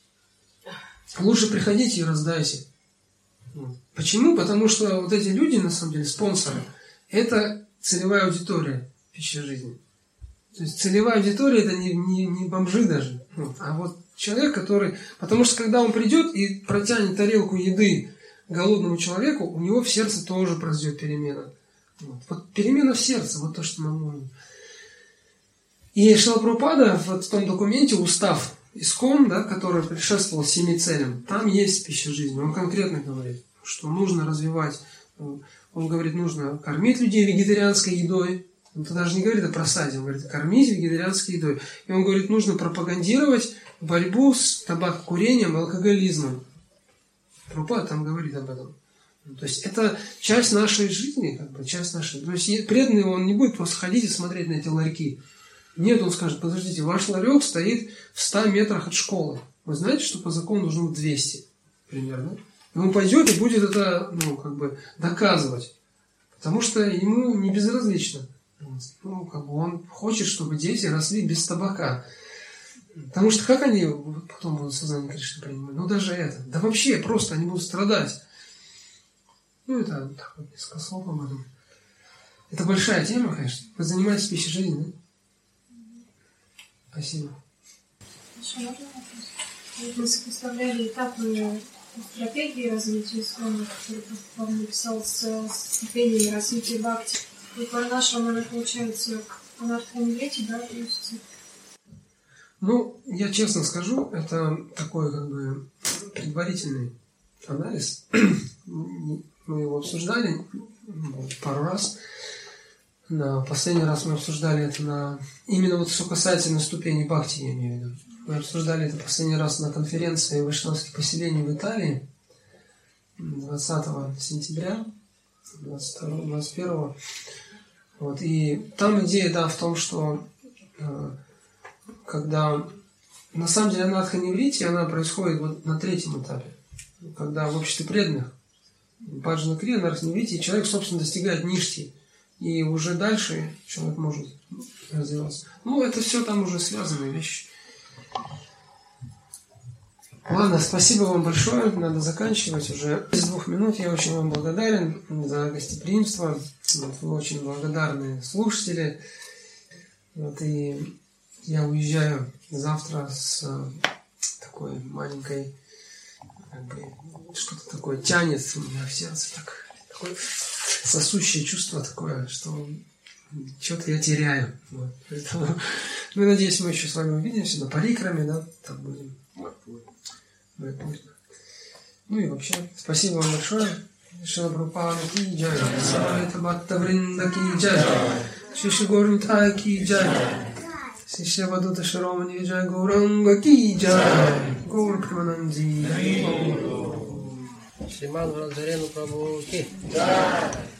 Speaker 1: Лучше приходите и раздайте. Почему? Потому что вот эти люди, на самом деле, спонсоры, это целевая аудитория пищи жизни. То есть целевая аудитория это не, не, не бомжи даже. А вот человек, который... Потому что когда он придет и протянет тарелку еды голодному человеку, у него в сердце тоже произойдет перемена. Вот, вот перемена в сердце, вот то, что нам нужно. И Шрила Прабхупада вот в том документе «Устав», Искон, да, который предшествовал семи целям, там есть пища жизни. Он конкретно говорит, что нужно развивать. Он говорит, нужно кормить людей вегетарианской едой. Он даже не говорит о просаде, он говорит, кормить вегетарианской едой. И он говорит, нужно пропагандировать борьбу с табакокурением и алкоголизмом. Прабхупада там говорит об этом. То есть это часть нашей жизни, как бы, часть нашей. То есть преданный, он не будет просто ходить и смотреть на эти ларьки. Нет, он скажет, подождите, ваш ларек стоит в ста метрах от школы. Вы знаете, что по закону должно быть двести примерно? И он пойдет и будет это, ну, как бы, доказывать. Потому что ему не безразлично. Ну, как бы он хочет, чтобы дети росли без табака. Потому что как они потом будут сознание Кришны принимать? Ну, даже это. Да вообще, просто они будут страдать. Ну, это так вот несколько слов об этом. Это большая тема, конечно. Вы занимаетесь пищей жизни, да? Спасибо.
Speaker 9: Еще можно вопрос? Вот мы сопоставляли этапы стратегии развития искона, которые Павел написал с ступенями развития бхакти. И по нашему, она получается к анартханивете, да, относится?
Speaker 1: Ну, я честно скажу, это такой как бы предварительный анализ. Мы его обсуждали пару раз. На последний раз мы обсуждали это на... Именно вот что касается на ступени бхакти, я имею в виду. Мы обсуждали это последний раз на конференции вайшнавских поселений в Италии двадцатого сентября двадцать второго, двадцать первого. Вот. И там идея, да, в том, что э, когда... На самом деле анартха-неврити, она происходит вот на третьем этапе. Когда в обществе преданных баджана крия, анартха-неврити, человек, собственно, достигает ништи. И уже дальше человек может развиваться. Ну, это все там уже связанные вещи. Ладно, спасибо вам большое. Надо заканчивать уже. Из двух минут я очень вам благодарен за гостеприимство. Вот, вы очень благодарные слушатели. Вот, и я уезжаю завтра с такой маленькой, как бы, что-то такое тянет у меня в сердце, так, такое сосущее чувство такое, что что-то я теряю. Вот. Поэтому, ну, надеюсь, мы еще с вами увидимся на парикраме, да, там будем. Ну и вообще, спасибо вам большое. Шрила Прабхупада ки джай, Самарита Бхакта Вринда ки джай, Шиши Горнитай ки джай, Шиши Вадута Шаромани джай, Гауранга ки джай, Гаур Примананди, Шримад Врадхарену Прабху ки джай.